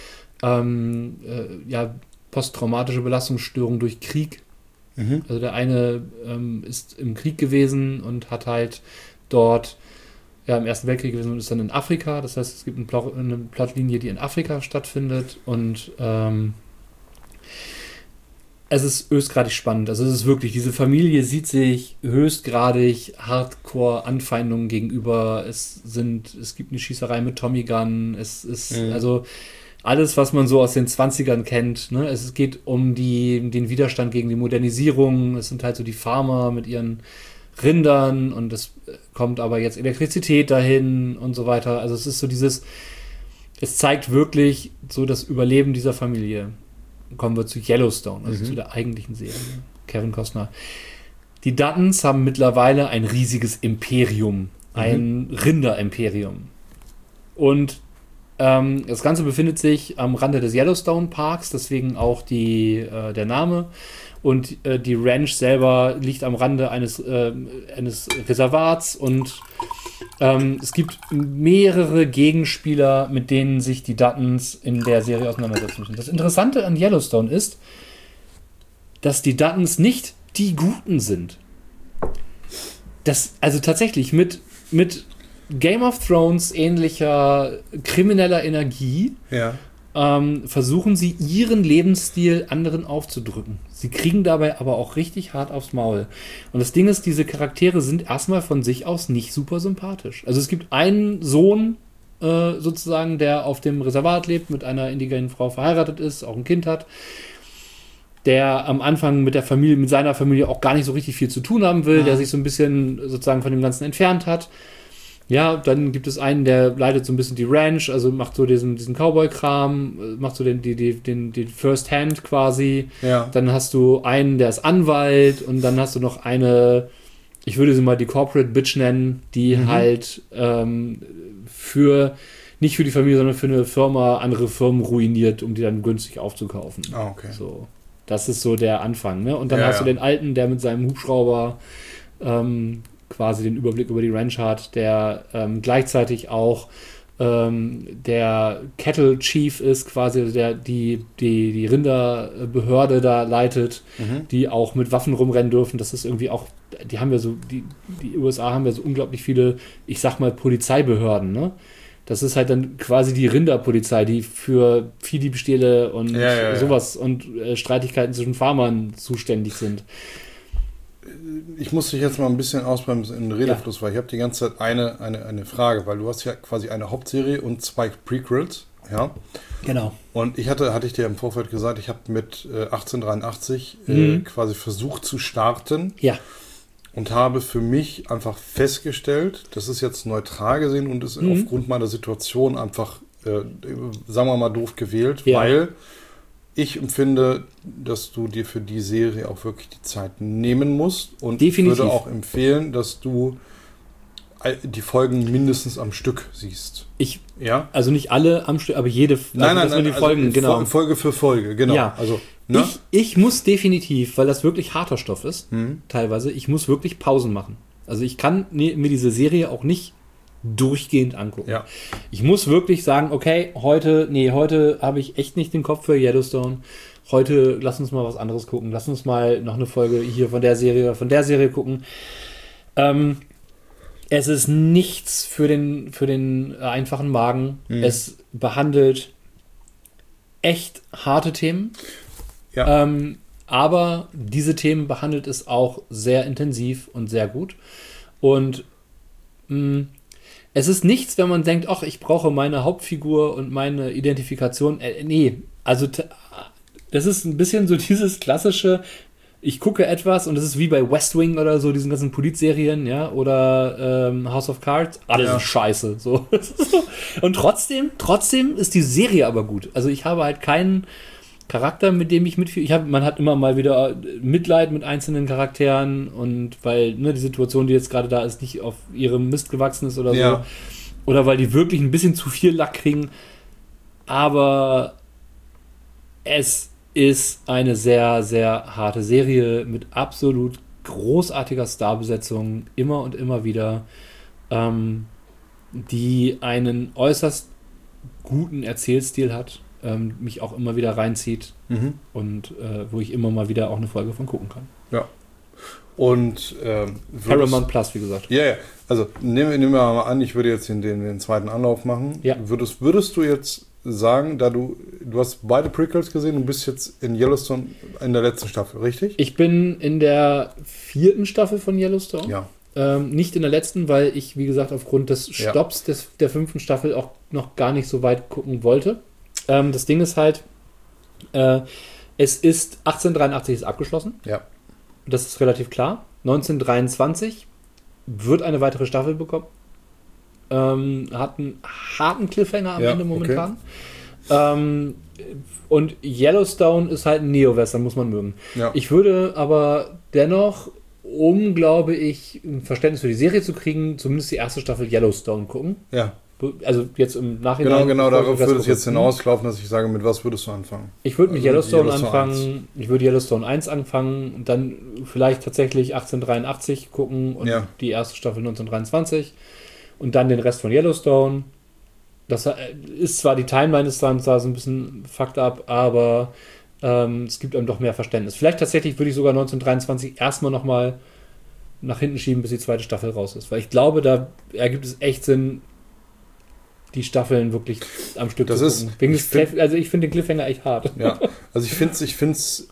posttraumatische Belastungsstörung durch Krieg. Also der eine ist im Krieg gewesen und hat halt dort im Ersten Weltkrieg gewesen und ist dann in Afrika. Das heißt, es gibt eine Plotlinie, die in Afrika stattfindet und es ist höchstgradig spannend. Also es ist wirklich, diese Familie sieht sich höchstgradig Hardcore-Anfeindungen gegenüber. Es gibt eine Schießerei mit Tommy Gun. Es ist also alles, was man so aus den 20ern kennt. Ne? Es geht um den Widerstand gegen die Modernisierung. Es sind halt so die Farmer mit ihren Rindern und es kommt aber jetzt Elektrizität dahin und so weiter. Also es ist so es zeigt wirklich so das Überleben dieser Familie. Kommen wir zu Yellowstone, also zu der eigentlichen Serie. Kevin Costner. Die Duttons haben mittlerweile ein riesiges Imperium, ein Rinderemperium. Und Das Ganze befindet sich am Rande des Yellowstone Parks, deswegen auch der Name. Und die Ranch selber liegt am Rande eines Reservats und es gibt mehrere Gegenspieler, mit denen sich die Duttons in der Serie auseinandersetzen müssen. Das Interessante an Yellowstone ist, dass die Duttons nicht die Guten sind. Also tatsächlich mit Game of Thrones ähnlicher krimineller Energie versuchen sie, ihren Lebensstil anderen aufzudrücken. Sie kriegen dabei aber auch richtig hart aufs Maul. Und das Ding ist, diese Charaktere sind erstmal von sich aus nicht super sympathisch. Also es gibt einen Sohn sozusagen, der auf dem Reservat lebt, mit einer indigenen Frau verheiratet ist, auch ein Kind hat, der am Anfang mit seiner Familie auch gar nicht so richtig viel zu tun haben will, der sich so ein bisschen sozusagen von dem Ganzen entfernt hat. Ja, dann gibt es einen, der leitet so ein bisschen die Ranch, also macht so diesen Cowboy-Kram, macht so den First Hand quasi. Ja. Dann hast du einen, der ist Anwalt und dann hast du noch eine, ich würde sie mal die Corporate Bitch nennen, die halt nicht für die Familie, sondern für eine Firma andere Firmen ruiniert, um die dann günstig aufzukaufen. Ah, okay. So. Das ist so der Anfang, ne? Und dann hast du den Alten, der mit seinem Hubschrauber quasi den Überblick über die Ranch hat, der gleichzeitig auch der Cattle Chief ist, quasi der die Rinderbehörde da leitet, die auch mit Waffen rumrennen dürfen. Das ist irgendwie auch, die haben ja so, die USA haben ja so unglaublich viele, ich sag mal, Polizeibehörden, ne? Das ist halt dann quasi die Rinderpolizei, die für Viehdiebstähle und sowas und Streitigkeiten zwischen Farmern zuständig sind. Ich muss dich jetzt mal ein bisschen ausbremsen in Redefluss, weil ich habe die ganze Zeit eine Frage, weil du hast ja quasi eine Hauptserie und 2 Prequels, ja? Genau. Und hatte ich dir im Vorfeld gesagt, ich habe mit 1883 quasi versucht zu starten. Ja. Und habe für mich einfach festgestellt, das ist jetzt neutral gesehen und ist aufgrund meiner Situation einfach, sagen wir mal, doof gewählt, weil ich empfinde, dass du dir für die Serie auch wirklich die Zeit nehmen musst und definitiv. Würde auch empfehlen, dass du die Folgen mindestens am Stück siehst. Also nicht alle am Stück, aber jede nein, die Folgen, also genau. Folge für Folge, genau. Ja. Also, ne? Ich muss definitiv, weil das wirklich harter Stoff ist, teilweise, ich muss wirklich Pausen machen. Also ich kann mir diese Serie auch nicht durchgehend angucken. Ja. Ich muss wirklich sagen, okay, heute habe ich echt nicht den Kopf für Yellowstone. Heute lass uns mal was anderes gucken. Lass uns mal noch eine Folge hier von der Serie oder von der Serie gucken. Es ist nichts für den einfachen Magen. Es behandelt echt harte Themen. Ja. Aber diese Themen behandelt es auch sehr intensiv und sehr gut. Und es ist nichts, wenn man denkt, ach, ich brauche meine Hauptfigur und meine Identifikation. Nee, also das ist ein bisschen so dieses klassische, ich gucke etwas und das ist wie bei West Wing oder so, diesen ganzen Polizserien, ja, oder House of Cards, alles ist scheiße. So. Und trotzdem ist die Serie aber gut. Also ich habe halt keinen Charakter, mit dem ich mitfühle. Man hat immer mal wieder Mitleid mit einzelnen Charakteren und weil die Situation, die jetzt gerade da ist, nicht auf ihrem Mist gewachsen ist oder so. Oder weil die wirklich ein bisschen zu viel Lack kriegen. Aber es ist eine sehr, sehr harte Serie mit absolut großartiger Starbesetzung, immer und immer wieder, die einen äußerst guten Erzählstil hat, mich auch immer wieder reinzieht und wo ich immer mal wieder auch eine Folge von gucken kann. Ja. Und Paramount Plus, wie gesagt. Ja. Also nehmen wir mal an, ich würde jetzt den zweiten Anlauf machen. Ja. Würdest du jetzt sagen, da du hast beide Prequels gesehen und bist jetzt in Yellowstone in der letzten Staffel, richtig? Ich bin in der 4. Staffel von Yellowstone. Ja. Nicht in der letzten, weil ich, wie gesagt, aufgrund des Stopps der 5. Staffel auch noch gar nicht so weit gucken wollte. Das Ding ist halt, es ist 1883 ist abgeschlossen. Ja. Das ist relativ klar. 1923 wird eine weitere Staffel bekommen. Hat einen harten Cliffhanger am Ende momentan. Okay. Und Yellowstone ist halt ein Neo-Western, muss man mögen. Ja. Ich würde aber dennoch, glaube ich, ein Verständnis für die Serie zu kriegen, zumindest die erste Staffel Yellowstone gucken. Ja. Also jetzt im Nachhinein. Genau, darauf würde es jetzt hinauslaufen, dass ich sage, mit was würdest du anfangen? Ich würde mit Yellowstone anfangen. Ich würde Yellowstone 1 anfangen und dann vielleicht tatsächlich 1883 gucken und die erste Staffel 1923 und dann den Rest von Yellowstone. Das ist zwar, die Timeline ist dann da so ein bisschen fucked up, aber es gibt einem doch mehr Verständnis. Vielleicht tatsächlich würde ich sogar 1923 erstmal nochmal nach hinten schieben, bis die zweite Staffel raus ist. Weil ich glaube, da ergibt es echt Sinn, die Staffeln wirklich am Stück zu gucken. Ich finde den Cliffhanger echt hart. Ja, also ich finde es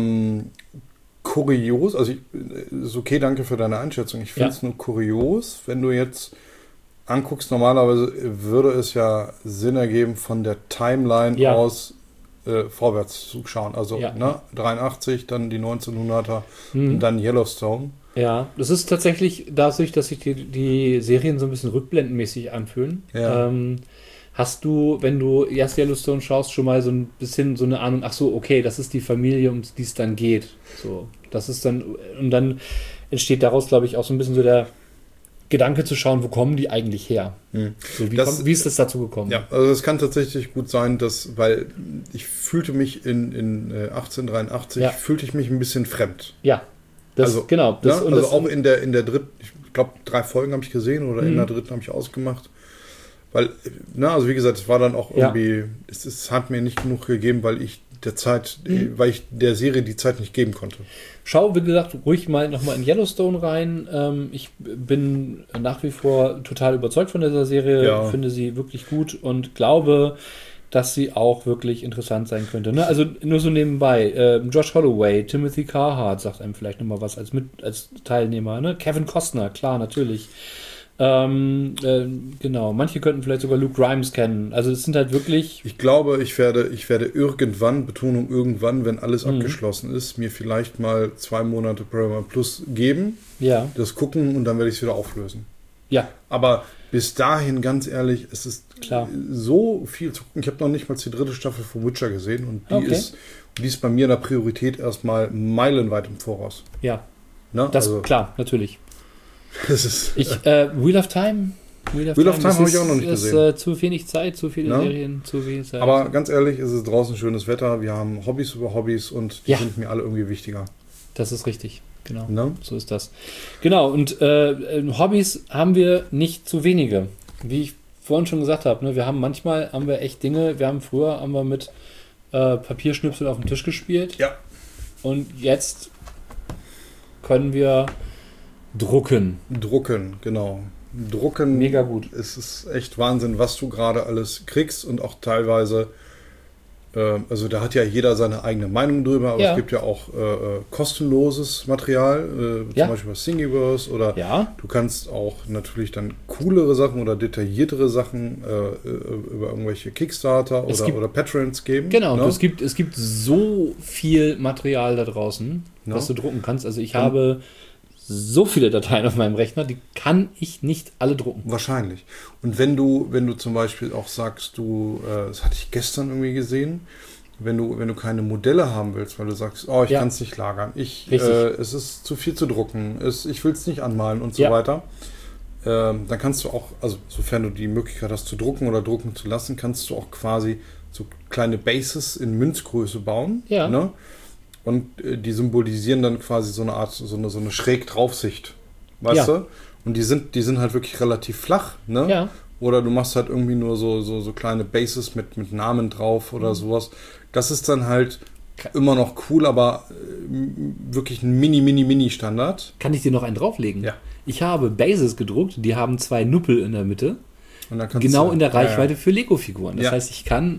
kurios, also ist okay, danke für deine Einschätzung. Ich finde es nur kurios, wenn du jetzt anguckst, normalerweise würde es ja Sinn ergeben, von der Timeline aus vorwärts zu schauen. Also 83, dann die 1900er und dann Yellowstone. Ja, das ist tatsächlich dadurch, dass sich die Serien so ein bisschen rückblendenmäßig anfühlen. Ja. Hast du, wenn du erst Yellowstone schaust, schon mal so ein bisschen so eine Ahnung, ach so, okay, das ist die Familie, um die es dann geht. So, das ist dann, und dann entsteht daraus, glaube ich, auch so ein bisschen so der Gedanke zu schauen, wo kommen die eigentlich her? So, wie ist das dazu gekommen? Ja, also es kann tatsächlich gut sein, weil ich fühlte mich in 1883, fühlte ich mich ein bisschen fremd. Ja, genau. Also auch in der dritten, ich glaube 3 Folgen habe ich gesehen oder in der dritten habe ich ausgemacht. Weil, also wie gesagt, es war dann auch irgendwie, es hat mir nicht genug gegeben, weil ich weil ich der Serie die Zeit nicht geben konnte. Schau, wie gesagt, ruhig mal nochmal in Yellowstone rein. Ich bin nach wie vor total überzeugt von dieser Serie, finde sie wirklich gut und glaube, dass sie auch wirklich interessant sein könnte. Ne? Also nur so nebenbei, Josh Holloway, Timothy Carhart sagt einem vielleicht nochmal was als Teilnehmer. Ne? Kevin Costner, klar, natürlich. Genau, manche könnten vielleicht sogar Luke Grimes kennen. Also es sind halt wirklich... Ich glaube, ich werde irgendwann, Betonung irgendwann, wenn alles abgeschlossen ist, mir vielleicht mal 2 Monate Paramount Plus geben, das gucken und dann werde ich es wieder auflösen. Ja. Aber bis dahin, ganz ehrlich, es ist so viel zu gucken. Ich habe noch nicht mal die 3. Staffel von Witcher gesehen und die ist bei mir in der Priorität erstmal meilenweit im Voraus. Ja, klar, natürlich. Das ist, Wheel of Time habe ich auch noch nicht gesehen. Ist zu wenig Zeit, zu viele Serien, zu wenig Zeit. Aber ganz ehrlich, es ist draußen schönes Wetter, wir haben Hobbys über Hobbys und die sind mir alle irgendwie wichtiger. Das ist richtig, genau. So ist das. Genau, und Hobbys haben wir nicht zu wenige. Wie ich vorhin schon gesagt habe, ne, manchmal haben wir echt Dinge, früher haben wir mit Papierschnipsel auf dem Tisch gespielt. Ja. Und jetzt können wir drucken, genau. Drucken. Mega gut. Es ist echt Wahnsinn, was du gerade alles kriegst und auch teilweise, also da hat ja jeder seine eigene Meinung drüber, aber es gibt ja auch kostenloses Material, zum Beispiel bei Thingiverse oder du kannst auch natürlich dann coolere Sachen oder detailliertere Sachen über irgendwelche Kickstarter oder Patrons geben. Genau, ne? es gibt so viel Material da draußen, was du drucken kannst. Also ich habe so viele Dateien auf meinem Rechner, die kann ich nicht alle drucken. Wahrscheinlich. Und wenn du zum Beispiel auch sagst, das hatte ich gestern irgendwie gesehen, wenn du keine Modelle haben willst, weil du sagst, ich kann es nicht lagern, es ist zu viel zu drucken, ich will es nicht anmalen und so weiter, dann kannst du auch, also sofern du die Möglichkeit hast zu drucken oder drucken zu lassen, kannst du auch quasi so kleine Bases in Münzgröße bauen. Ja. Ne? Und die symbolisieren dann quasi so eine Art, so eine Schrägdraufsicht. Weißt du? Und die sind halt wirklich relativ flach, ne? Ja. Oder du machst halt irgendwie nur so kleine Bases mit Namen drauf oder sowas. Das ist dann halt immer noch cool, aber wirklich ein Mini-Standard. Kann ich dir noch einen drauflegen? Ja. Ich habe Bases gedruckt, die haben 2 Nuppel in der Mitte. Und dann genau in der Reichweite für Lego-Figuren. Das heißt, ich kann,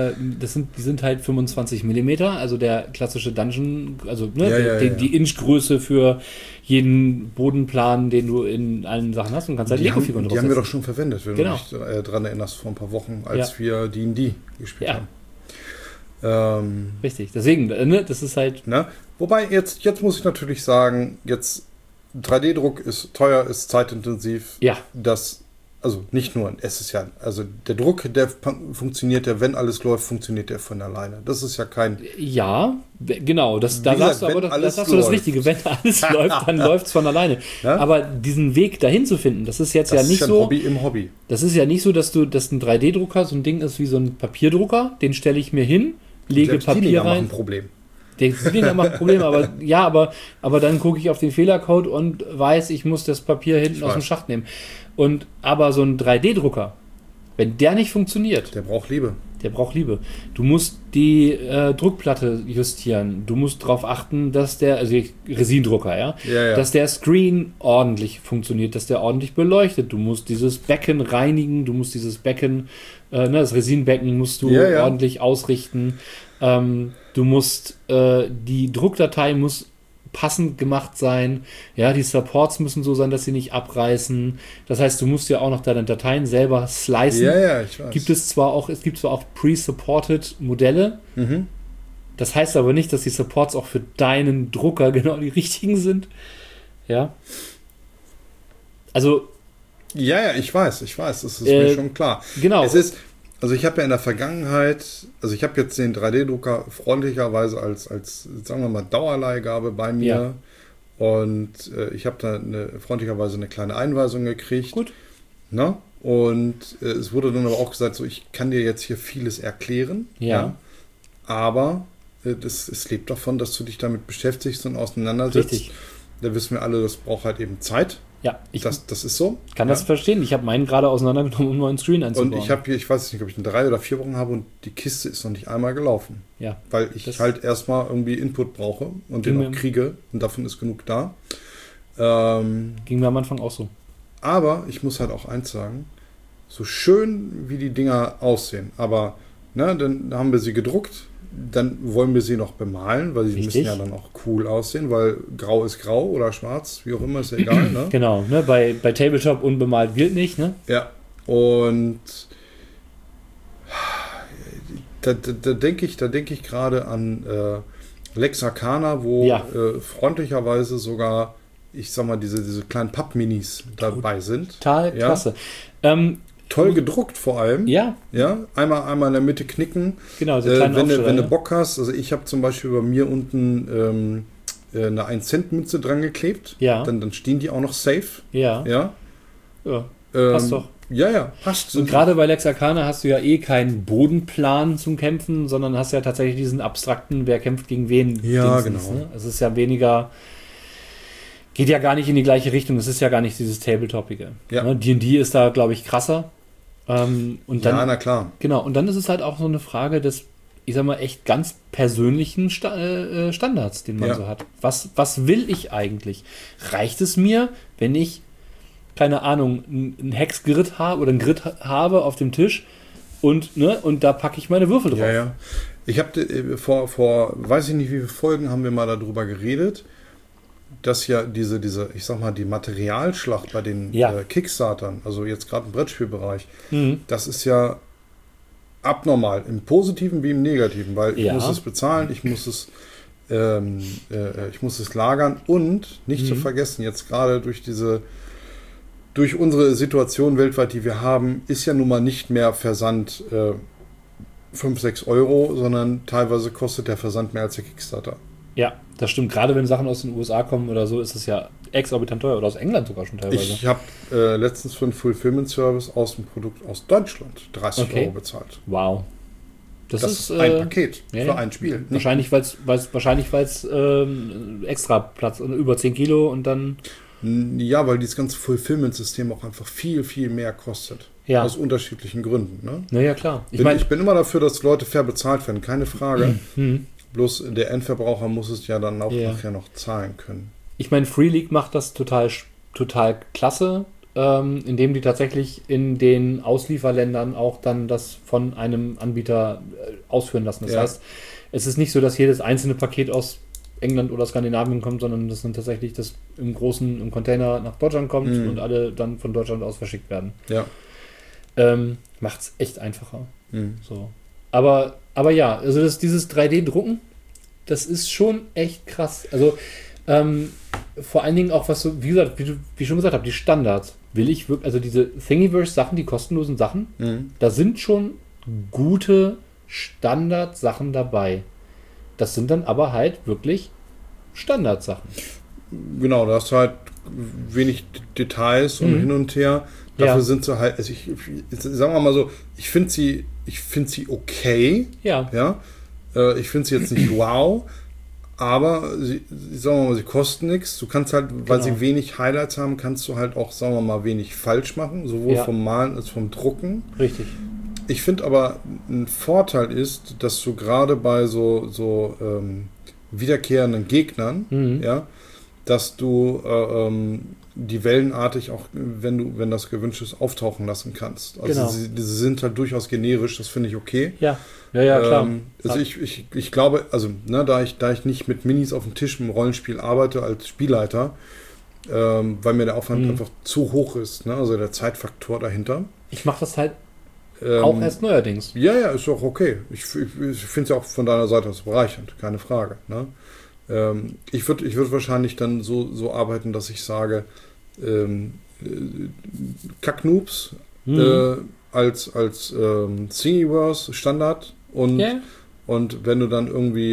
die sind halt 25 mm, also der klassische Dungeon, also die Inch-Größe für jeden Bodenplan, den du in allen Sachen hast und kannst halt Lego-Figuren draufsetzen. Die haben wir doch schon verwendet, wenn du dich dran erinnerst, vor ein paar Wochen, als wir D&D gespielt haben. Richtig, deswegen, das ist halt... Wobei, jetzt muss ich natürlich sagen, 3D-Druck ist teuer, ist zeitintensiv. Ja. Das Also nicht nur, es ist ja, also der Druck, der funktioniert ja, wenn alles läuft, funktioniert der von alleine. Das ist ja kein... Ja, genau, da gesagt, sagst du aber das Richtige. Wenn alles läuft, dann läuft es von alleine. Ja? Aber diesen Weg dahin zu finden, das ist jetzt das ja nicht ist so... ein Hobby im Hobby. Das ist ja nicht so, dass ein 3D-Drucker so ein Ding ist wie so ein Papierdrucker, den stelle ich mir hin, lege Selbst Papier die Dinger rein. machen ein Problem. Die Dinger machen Probleme, aber dann gucke ich auf den Fehlercode und weiß, ich muss das Papier hinten aus dem Schacht nehmen. Aber so ein 3D-Drucker, wenn der nicht funktioniert, der braucht Liebe. Du musst die Druckplatte justieren. Du musst darauf achten, dass Resindrucker, ja? Dass der Screen ordentlich funktioniert, dass der ordentlich beleuchtet. Du musst dieses Becken reinigen, du musst dieses Becken, das Resinbecken musst du ordentlich ausrichten. Du musst, die Druckdatei muss passend gemacht sein. Ja, die Supports müssen so sein, dass sie nicht abreißen. Das heißt, du musst ja auch noch deine Dateien selber slicen. Ja, ich weiß. Es gibt zwar auch pre-supported Modelle. Mhm. Das heißt aber nicht, dass die Supports auch für deinen Drucker genau die richtigen sind. Ja. Also. Ja, ich weiß. Das ist mir schon klar. Genau. Also ich habe ja in der Vergangenheit, ich habe jetzt den 3D-Drucker freundlicherweise als sagen wir mal, Dauerleihgabe bei mir. Ja. Und ich habe da freundlicherweise eine kleine Einweisung gekriegt. Gut. Na? Und es wurde dann aber auch gesagt, so, ich kann dir jetzt hier vieles erklären. Ja. Aber es lebt davon, dass du dich damit beschäftigst und auseinandersetzt. Richtig. Da wissen wir alle, das braucht halt eben Zeit. Ja, das ist so. Kann das verstehen. Ich habe meinen gerade auseinandergenommen, um einen neuen Screen einzubauen. Und ich weiß nicht, ob ich 3 oder 4 Wochen habe und die Kiste ist noch nicht einmal gelaufen. Ja. Weil ich halt erstmal irgendwie Input brauche und den auch kriege und davon ist genug da. Ging mir am Anfang auch so. Aber ich muss halt auch eins sagen, so schön wie die Dinger aussehen, aber dann haben wir sie gedruckt, dann wollen wir sie noch bemalen, weil sie müssen ja dann auch cool aussehen, weil grau ist grau oder schwarz, wie auch immer, ist ja egal. Ne? Genau, ne? Bei Tabletop unbemalt gilt nicht. Ne? Ja, und da denke ich gerade an Lex Arcana, wo freundlicherweise sogar, ich sag mal, diese kleinen Papp-Minis dabei sind. Total klasse. Toll gedruckt vor allem. Ja. Einmal in der Mitte knicken. Genau, so wenn du Bock hast. Also ich habe zum Beispiel bei mir unten eine 1-Cent-Münze dran geklebt. Ja. Dann stehen die auch noch safe. Ja. Passt doch. Ja, passt. Und gerade bei Lex Arcana hast du ja keinen Bodenplan zum Kämpfen, sondern hast ja tatsächlich diesen abstrakten, wer kämpft gegen wen. Ja, Dingsens, genau. Ne? Es ist ja weniger... Geht ja gar nicht in die gleiche Richtung. Es ist ja gar nicht dieses Tabletopige. Ja. D&D ist da, glaube ich, krasser. Und dann, na klar. Genau, und dann ist es halt auch so eine Frage des, ich sag mal, echt ganz persönlichen Standards, den man so hat. Was will ich eigentlich? Reicht es mir, wenn ich, keine Ahnung, ein Hexgrid habe oder ein Grid habe auf dem Tisch und da packe ich meine Würfel drauf? Ja. Ich habe vor weiß ich nicht wie viele Folgen haben wir mal darüber geredet, dass ja diese, ich sag mal, die Materialschlacht bei den Kickstartern, also jetzt gerade im Brettspielbereich, das ist ja abnormal, im Positiven wie im Negativen, weil ich muss es bezahlen, ich muss es lagern und nicht zu vergessen, jetzt gerade durch unsere Situation weltweit, die wir haben, ist ja nun mal nicht mehr Versand 5-6 Euro, sondern teilweise kostet der Versand mehr als der Kickstarter. Ja, das stimmt. Gerade wenn Sachen aus den USA kommen oder so, ist es ja exorbitant teuer. Oder aus England sogar schon teilweise. Ich habe letztens für einen Fulfillment-Service aus dem Produkt aus Deutschland 30 Euro bezahlt. Wow. Das ist ein Paket für ein Spiel. Wahrscheinlich, weil es extra Platz, über 10 Kilo und dann... Ja, weil dieses ganze Fulfillment-System auch einfach viel, viel mehr kostet. Ja. Aus unterschiedlichen Gründen. Ne? Naja, klar. Ich bin immer dafür, dass Leute fair bezahlt werden. Keine Frage. Bloß der Endverbraucher muss es ja dann auch nachher noch zahlen können. Ich meine, Free League macht das total klasse, indem die tatsächlich in den Auslieferländern auch dann das von einem Anbieter ausführen lassen. Das heißt, es ist nicht so, dass jedes einzelne Paket aus England oder Skandinavien kommt, sondern das sind tatsächlich das im Container nach Deutschland kommt und alle dann von Deutschland aus verschickt werden. Ja. Macht es echt einfacher. So. Aber ja, also dieses 3D-Drucken, das ist schon echt krass. Also vor allen Dingen auch, was so, wie gesagt, wie ich schon gesagt habe, die Standards. will ich wirklich, also diese Thingiverse-Sachen, die kostenlosen Sachen, da sind schon gute Standardsachen dabei. Das sind dann aber halt wirklich Standardsachen. Genau, da hast du halt wenig Details und hin und her. Dafür sind sie halt, also sagen wir mal so, ich finde sie okay. Ja. Ich finde sie jetzt nicht wow, aber sagen wir mal, sie kosten nichts. Du kannst halt, weil sie wenig Highlights haben, kannst du halt auch, sagen wir mal, wenig falsch machen, sowohl vom Malen als vom Drucken. Richtig. Ich finde aber, ein Vorteil ist, dass du gerade bei so wiederkehrenden Gegnern, dass du die wellenartig auch, wenn das gewünscht ist, auftauchen lassen kannst. Also sie sind halt durchaus generisch, das finde ich okay. Ja, klar. Also ich glaube, also da ich nicht mit Minis auf dem Tisch im Rollenspiel arbeite als Spielleiter, weil mir der Aufwand einfach zu hoch ist, also der Zeitfaktor dahinter. Ich mache das halt auch erst neuerdings. Ja, ist auch okay. Ich finde es ja auch von deiner Seite aus bereichernd, keine Frage. Ne? Ich würd wahrscheinlich dann so arbeiten, dass ich sage, Kacknoobs als Thingiverse Standard und wenn du dann irgendwie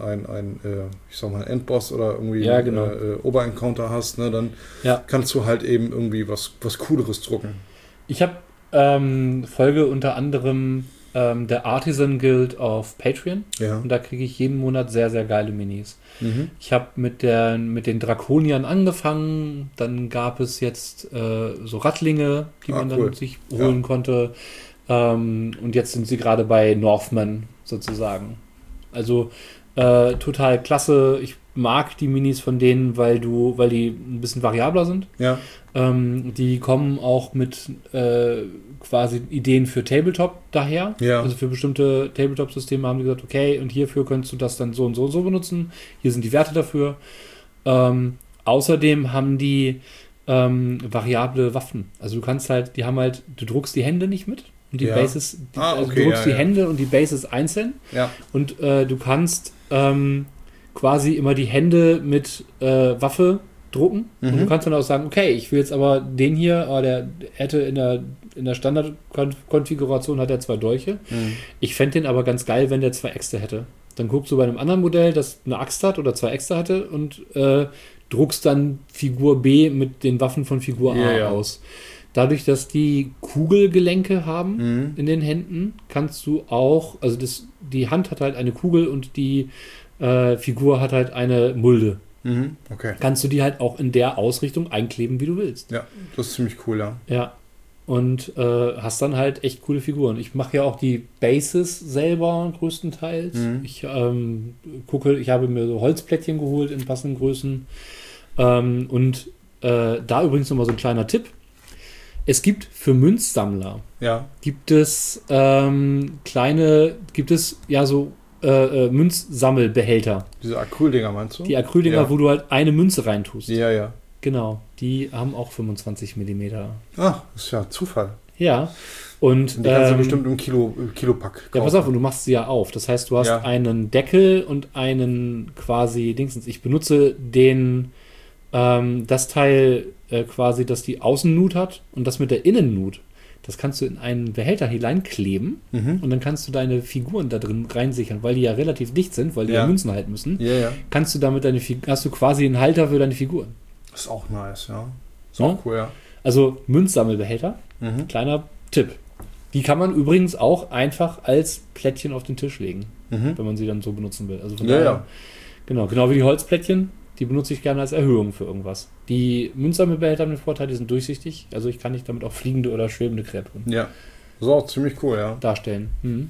ich sag mal, Endboss oder irgendwie Oberencounter hast, ne, dann kannst du halt eben irgendwie was Cooleres drucken. Ich habe folge unter anderem der Artisan Guild auf Patreon. Ja. Und da kriege ich jeden Monat sehr, sehr geile Minis. Ich habe mit den Drakoniern angefangen. Dann gab es jetzt so Rattlinge, die man dann sich holen konnte. Und jetzt sind sie gerade bei Northman sozusagen. Also total klasse. Ich mag die Minis von denen, weil die ein bisschen variabler sind. Ja. Die kommen auch mit quasi Ideen für Tabletop daher. Ja. Also für bestimmte Tabletop-Systeme haben die gesagt, okay, und hierfür könntest du das dann so und so und so benutzen. Hier sind die Werte dafür. Außerdem haben die variable Waffen. Also du kannst halt, du druckst die Hände nicht mit. Und die Bases, du druckst die Hände und die Bases einzeln. Ja. Und du kannst quasi immer die Hände mit Waffe drucken. Und du kannst dann auch sagen, okay, ich will jetzt aber den hier, der hätte in der Standardkonfiguration hat er 2 Dolche. Ich fände den aber ganz geil, wenn der 2 Äxte hätte. Dann guckst du bei einem anderen Modell, das eine Axt hat oder 2 Äxte hatte und druckst dann Figur B mit den Waffen von Figur A aus. Dadurch, dass die Kugelgelenke haben in den Händen, kannst du auch, also die Hand hat halt eine Kugel und die Figur hat halt eine Mulde. Okay. Kannst du die halt auch in der Ausrichtung einkleben, wie du willst. Ja, das ist ziemlich cool, ja. Ja. Und hast dann halt echt coole Figuren. Ich mache ja auch die Bases selber größtenteils. Ich habe mir so Holzplättchen geholt in passenden Größen. Und da übrigens nochmal so ein kleiner Tipp. Es gibt für Münzsammler gibt es Münzsammelbehälter. Diese Acryldinger meinst du? Die Acryldinger, wo du halt eine Münze reintust. Ja. Genau, die haben auch 25 mm. Ah, das ist ja Zufall. Ja. Und die kannst du bestimmt im Kilopack kaufen. Ja, pass auf, und du machst sie ja auf. Das heißt, du hast einen Deckel und einen quasi Dingsens. Ich benutze das Teil quasi, das die Außennut hat und das mit der Innennut. Das kannst du in einen Behälter hineinkleben und dann kannst du deine Figuren da drin reinsichern, weil die ja relativ dicht sind, weil die ja Münzen halten müssen. Ja. Kannst du damit hast du quasi einen Halter für deine Figuren. Das ist auch nice, ja. Ist auch cool, ja. Also Münzsammelbehälter, kleiner Tipp. Die kann man übrigens auch einfach als Plättchen auf den Tisch legen, wenn man sie dann so benutzen will. Also von daher, genau wie die Holzplättchen. Die benutze ich gerne als Erhöhung für irgendwas. Die Münzsammelbehälter haben den Vorteil, die sind durchsichtig. Also ich kann nicht damit auch fliegende oder schwebende Kreaturen das ist auch ziemlich cool, ja. darstellen.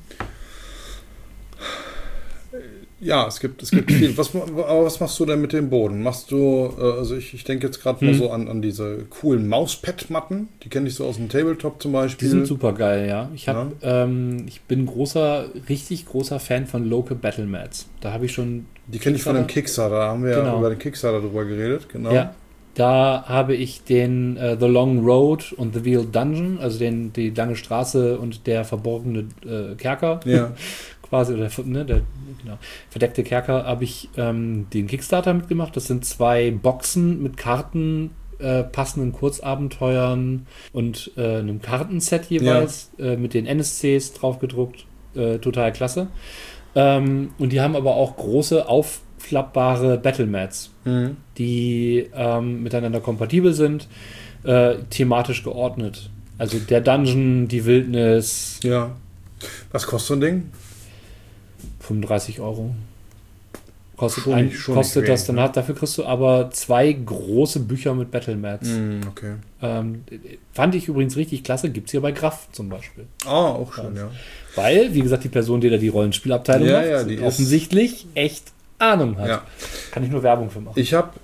Ja, es gibt viel. Was machst du denn mit dem Boden? Machst du, also ich denke jetzt gerade mal so an diese coolen Mauspad-Matten. Die kenne ich so aus dem Tabletop zum Beispiel. Die sind super geil, ja. Ich bin richtig großer Fan von Local Battle Mats. Da habe ich schon. Die kenne ich von dem Kickstarter. Da haben wir ja über den Kickstarter drüber geredet, genau. Ja, da habe ich den The Long Road und The Veiled Dungeon, also die lange Straße und der verborgene Kerker. Ja. Quasi, oder der verdeckte Kerker, habe ich den Kickstarter mitgemacht. Das sind 2 Boxen mit Karten passenden Kurzabenteuern und einem Kartenset jeweils mit den NSCs drauf gedruckt. Total klasse. Und die haben aber auch große, aufklappbare Battlemats, die miteinander kompatibel sind, thematisch geordnet. Also der Dungeon, die Wildnis. Ja. Was kostet so ein Ding? 35 Euro. Kostet das dann dafür kriegst du aber 2 große Bücher mit Battlemats. Okay. Fand ich übrigens richtig klasse, gibt es hier bei Graf zum Beispiel. Auch schön, ja. Weil, wie gesagt, die Person, die da die Rollenspielabteilung macht, die offensichtlich echt Ahnung hat. Ja. Kann ich nur Werbung für machen. Ich hab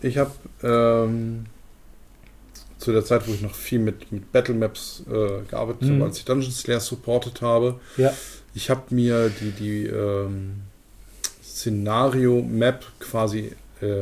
zu der Zeit, wo ich noch viel mit Battlemaps gearbeitet habe, als ich Dungeon Slayer supportet habe, ich habe mir die Szenario-Map quasi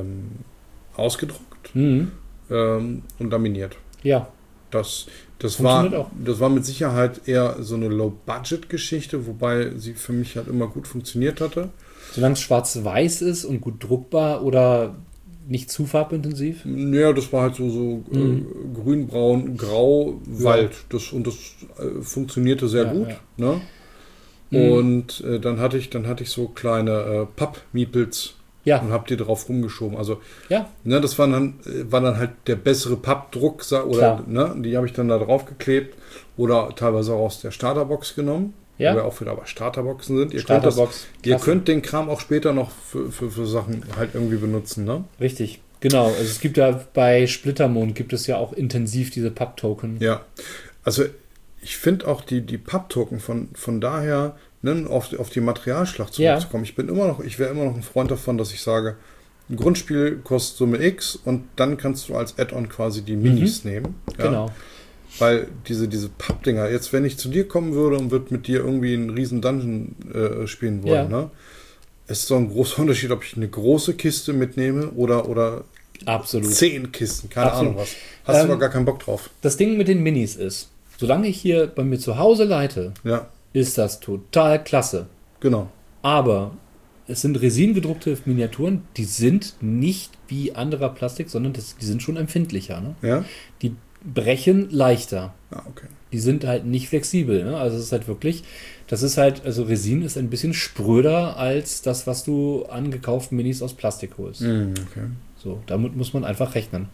ausgedruckt und laminiert. Ja. Das war mit Sicherheit eher so eine Low-Budget-Geschichte, wobei sie für mich halt immer gut funktioniert hatte. Solange es schwarz-weiß ist und gut druckbar oder nicht zu farbintensiv? Ja, das war halt so grün, braun, grau, Wald. Das funktionierte sehr gut. Ja. Ne? Und dann hatte ich so kleine Papp-Miepels und habe die drauf rumgeschoben. Also ne, das war dann halt der bessere Pappdruck, oder ne, die habe ich dann da drauf geklebt oder teilweise auch aus der Starterbox genommen. Ja. Wo wir auch wieder bei Starterboxen sind. Ihr Ihr könnt den Kram auch später noch für Sachen halt irgendwie benutzen, ne? Richtig, genau. Also es gibt ja bei Splittermond gibt es ja auch intensiv diese Papp-Token. Ja, also ich finde auch die Papp-Token von daher, ne, auf die Materialschlacht zurückzukommen. Ich wäre immer noch ein Freund davon, dass ich sage, ein Grundspiel kostet Summe X und dann kannst du als Add-on quasi die Minis nehmen. Ja? Genau. Weil diese Pappdinger, jetzt wenn ich zu dir kommen würde und würde mit dir irgendwie einen riesen Dungeon spielen wollen, ne? Es ist so ein großer Unterschied, ob ich eine große Kiste mitnehme oder Absolut. 10 Kisten, keine Ahnung was. Hast du aber gar keinen Bock drauf. Das Ding mit den Minis ist, solange ich hier bei mir zu Hause leite, ist das total klasse. Genau. Aber es sind resin-gedruckte Miniaturen, die sind nicht wie anderer Plastik, sondern die sind schon empfindlicher. Ne? Ja. Die brechen leichter. Ah, okay. Die sind halt nicht flexibel. Ne? Also es ist halt wirklich, also Resin ist ein bisschen spröder als das, was du an gekauften Minis aus Plastik holst. Okay. So, damit muss man einfach rechnen.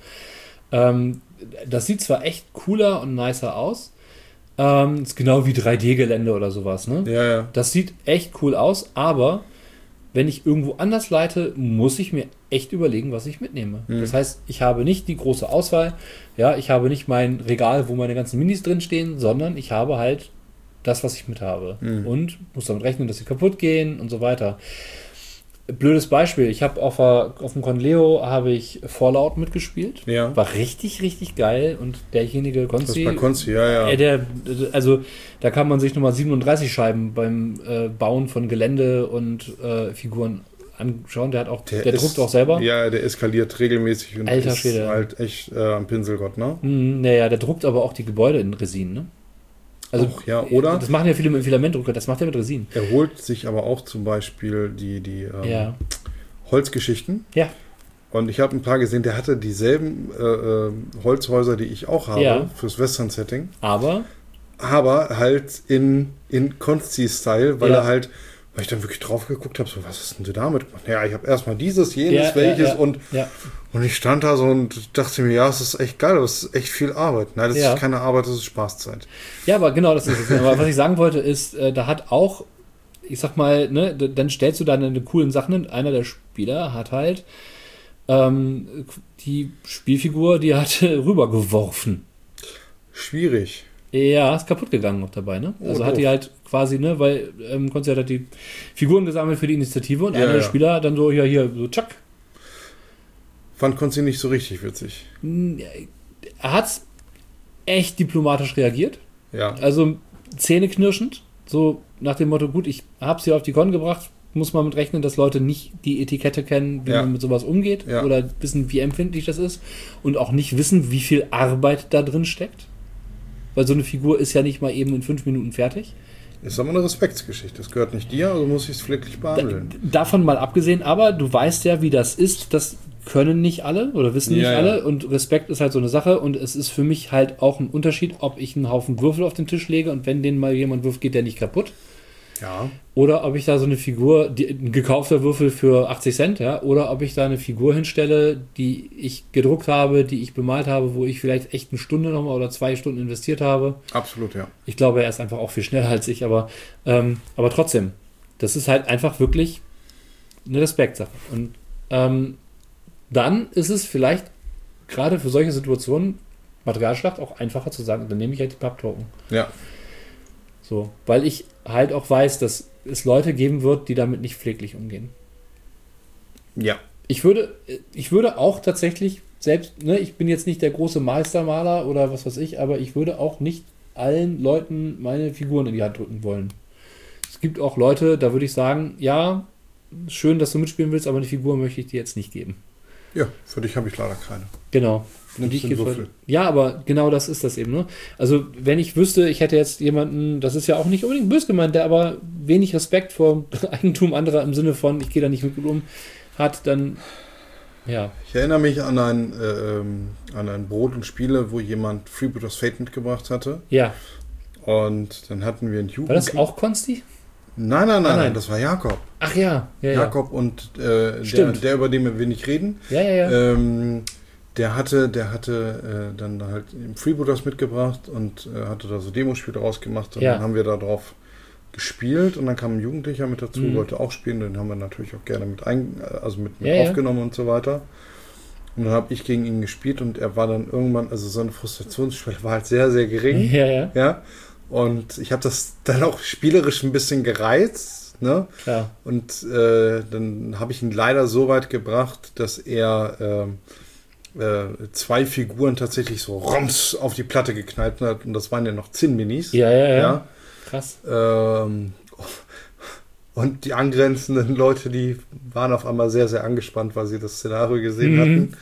Das sieht zwar echt cooler und nicer aus, ist genau wie 3D-Gelände oder sowas. Ne? Ja. Das sieht echt cool aus, aber wenn ich irgendwo anders leite, muss ich mir echt überlegen, was ich mitnehme. Das heißt, ich habe nicht die große Auswahl, ich habe nicht mein Regal, wo meine ganzen Minis drinstehen, sondern ich habe halt das, was ich mit habe. Und muss damit rechnen, dass sie kaputt gehen und so weiter. Blödes Beispiel, ich habe auf dem Conleo habe ich Fallout mitgespielt. Ja. War richtig, richtig geil und derjenige Konzi, das bei Konzi, ja. Also da kann man sich nochmal 37 Scheiben beim Bauen von Gelände und Figuren anschauen. Der druckt auch selber. Ja, der eskaliert regelmäßig und Alter ist Schwede. halt echt ein Pinselgott, ne? Naja, der druckt aber auch die Gebäude in Resin, ne? Also, oder? Das machen ja viele mit Filamentdrucker, das macht er mit Resin. Er holt sich aber auch zum Beispiel die Holzgeschichten. Ja. Und ich habe ein paar gesehen, der hatte dieselben Holzhäuser, die ich auch habe, fürs Western-Setting. Aber halt in Konsti-Style, weil ich dann wirklich drauf geguckt habe, so, was ist denn du damit gemacht? Ja, ich habe erstmal dieses, jenes, welches und ich stand da so und dachte mir, es ist echt geil, das ist echt viel Arbeit. Nein, das ist keine Arbeit, das ist Spaßzeit. Ja, aber genau, das ist es. Aber was ich sagen wollte, ist, da hat auch, ich sag mal, ne, dann stellst du da eine coolen Sachen hin. Einer der Spieler hat halt die Spielfigur, die hat rübergeworfen. Schwierig. Ja, ist kaputt gegangen noch dabei, ne? Also hat die halt quasi, ne, weil Konzert hat die Figuren gesammelt für die Initiative und einer der Spieler hat dann so, hier, so, tschack. Fand Konzi nicht so richtig witzig. Er hat echt diplomatisch reagiert. Ja. Also zähneknirschend, so nach dem Motto, gut, ich hab's hier auf die Con gebracht, muss man mit rechnen, dass Leute nicht die Etikette kennen, wie man mit sowas umgeht oder wissen, wie empfindlich das ist und auch nicht wissen, wie viel Arbeit da drin steckt. Weil so eine Figur ist ja nicht mal eben in 5 Minuten fertig. Ist aber eine Respektsgeschichte. Das gehört nicht dir, also muss ich es pfleglich behandeln. Davon mal abgesehen, aber du weißt ja, wie das ist, dass können nicht alle oder wissen nicht alle und Respekt ist halt so eine Sache und es ist für mich halt auch ein Unterschied, ob ich einen Haufen Würfel auf den Tisch lege und wenn den mal jemand wirft, geht der nicht kaputt. Ja. Oder ob ich da so eine Figur, ein gekaufter Würfel für 80 Cent, ja, oder ob ich da eine Figur hinstelle, die ich gedruckt habe, die ich bemalt habe, wo ich vielleicht echt eine Stunde nochmal oder 2 Stunden investiert habe. Absolut, ja. Ich glaube, er ist einfach auch viel schneller als ich, aber trotzdem, das ist halt einfach wirklich eine Respektsache. Und dann ist es vielleicht gerade für solche Situationen Materialschlacht auch einfacher zu sagen, dann nehme ich halt die Papptoken. Ja. So, weil ich halt auch weiß, dass es Leute geben wird, die damit nicht pfleglich umgehen. Ja. Ich würde auch tatsächlich, selbst, ne, ich bin jetzt nicht der große Meistermaler oder was weiß ich, aber ich würde auch nicht allen Leuten meine Figuren in die Hand drücken wollen. Es gibt auch Leute, da würde ich sagen, ja, schön, dass du mitspielen willst, aber eine Figur möchte ich dir jetzt nicht geben. Ja, für dich habe ich leider keine. Genau. Nimmst den Würfel. Ja, aber genau das ist das eben. Ne? Also wenn ich wüsste, ich hätte jetzt jemanden, das ist ja auch nicht unbedingt böse gemeint, der aber wenig Respekt vor Eigentum anderer im Sinne von, ich gehe da nicht mit um, hat, dann ja. Ich erinnere mich an ein Brot und Spiele, wo jemand Freebooters Fate mitgebracht hatte. Ja. Und dann hatten wir einen Jugend. War das auch Konsti? Nein, das war Jakob. Ach ja. Jakob und der, über den wir nicht reden. Ja. Der hatte dann halt Freebooters mitgebracht und hatte da so Demospiele rausgemacht und dann haben wir da drauf gespielt und dann kam ein Jugendlicher mit dazu, wollte auch spielen, den haben wir natürlich auch gerne mit aufgenommen und so weiter. Und dann habe ich gegen ihn gespielt und er war dann irgendwann, also seine Frustrationsschwelle war halt sehr, sehr gering. Ja. Und ich habe das dann auch spielerisch ein bisschen gereizt, ne? Klar. Und dann habe ich ihn leider so weit gebracht, dass er 2 Figuren tatsächlich so roms auf die Platte geknallt hat und das waren ja noch Zinn-Minis. Ja. Krass. Und die angrenzenden Leute, die waren auf einmal sehr, sehr angespannt, weil sie das Szenario gesehen hatten.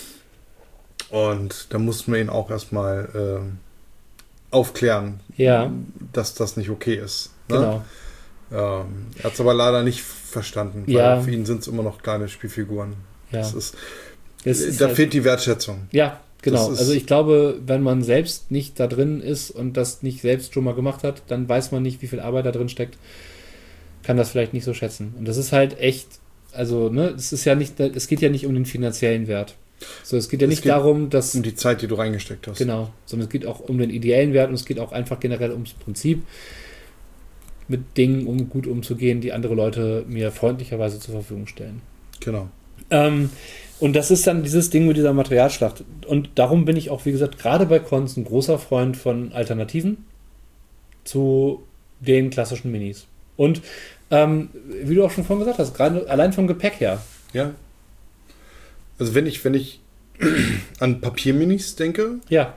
Und da mussten wir ihn auch erstmal aufklären, dass das nicht okay ist. Ne? Genau. Er hat es aber leider nicht verstanden, weil für ihn sind es immer noch kleine Spielfiguren. Ja. Da fehlt die Wertschätzung. Ja, genau. Also ich glaube, wenn man selbst nicht da drin ist und das nicht selbst schon mal gemacht hat, dann weiß man nicht, wie viel Arbeit da drin steckt, kann das vielleicht nicht so schätzen. Und das ist halt echt, also, ne, es geht ja nicht um den finanziellen Wert. So, es geht ja nicht darum, dass... Um die Zeit, die du reingesteckt hast. Genau, sondern es geht auch um den ideellen Wert und es geht auch einfach generell ums Prinzip, mit Dingen gut umzugehen, die andere Leute mir freundlicherweise zur Verfügung stellen. Genau. Und das ist dann dieses Ding mit dieser Materialschlacht. Und darum bin ich auch, wie gesagt, gerade bei Cons ein großer Freund von Alternativen zu den klassischen Minis. Und wie du auch schon vorhin gesagt hast, gerade allein vom Gepäck her. Ja. Also wenn ich an Papierminis denke,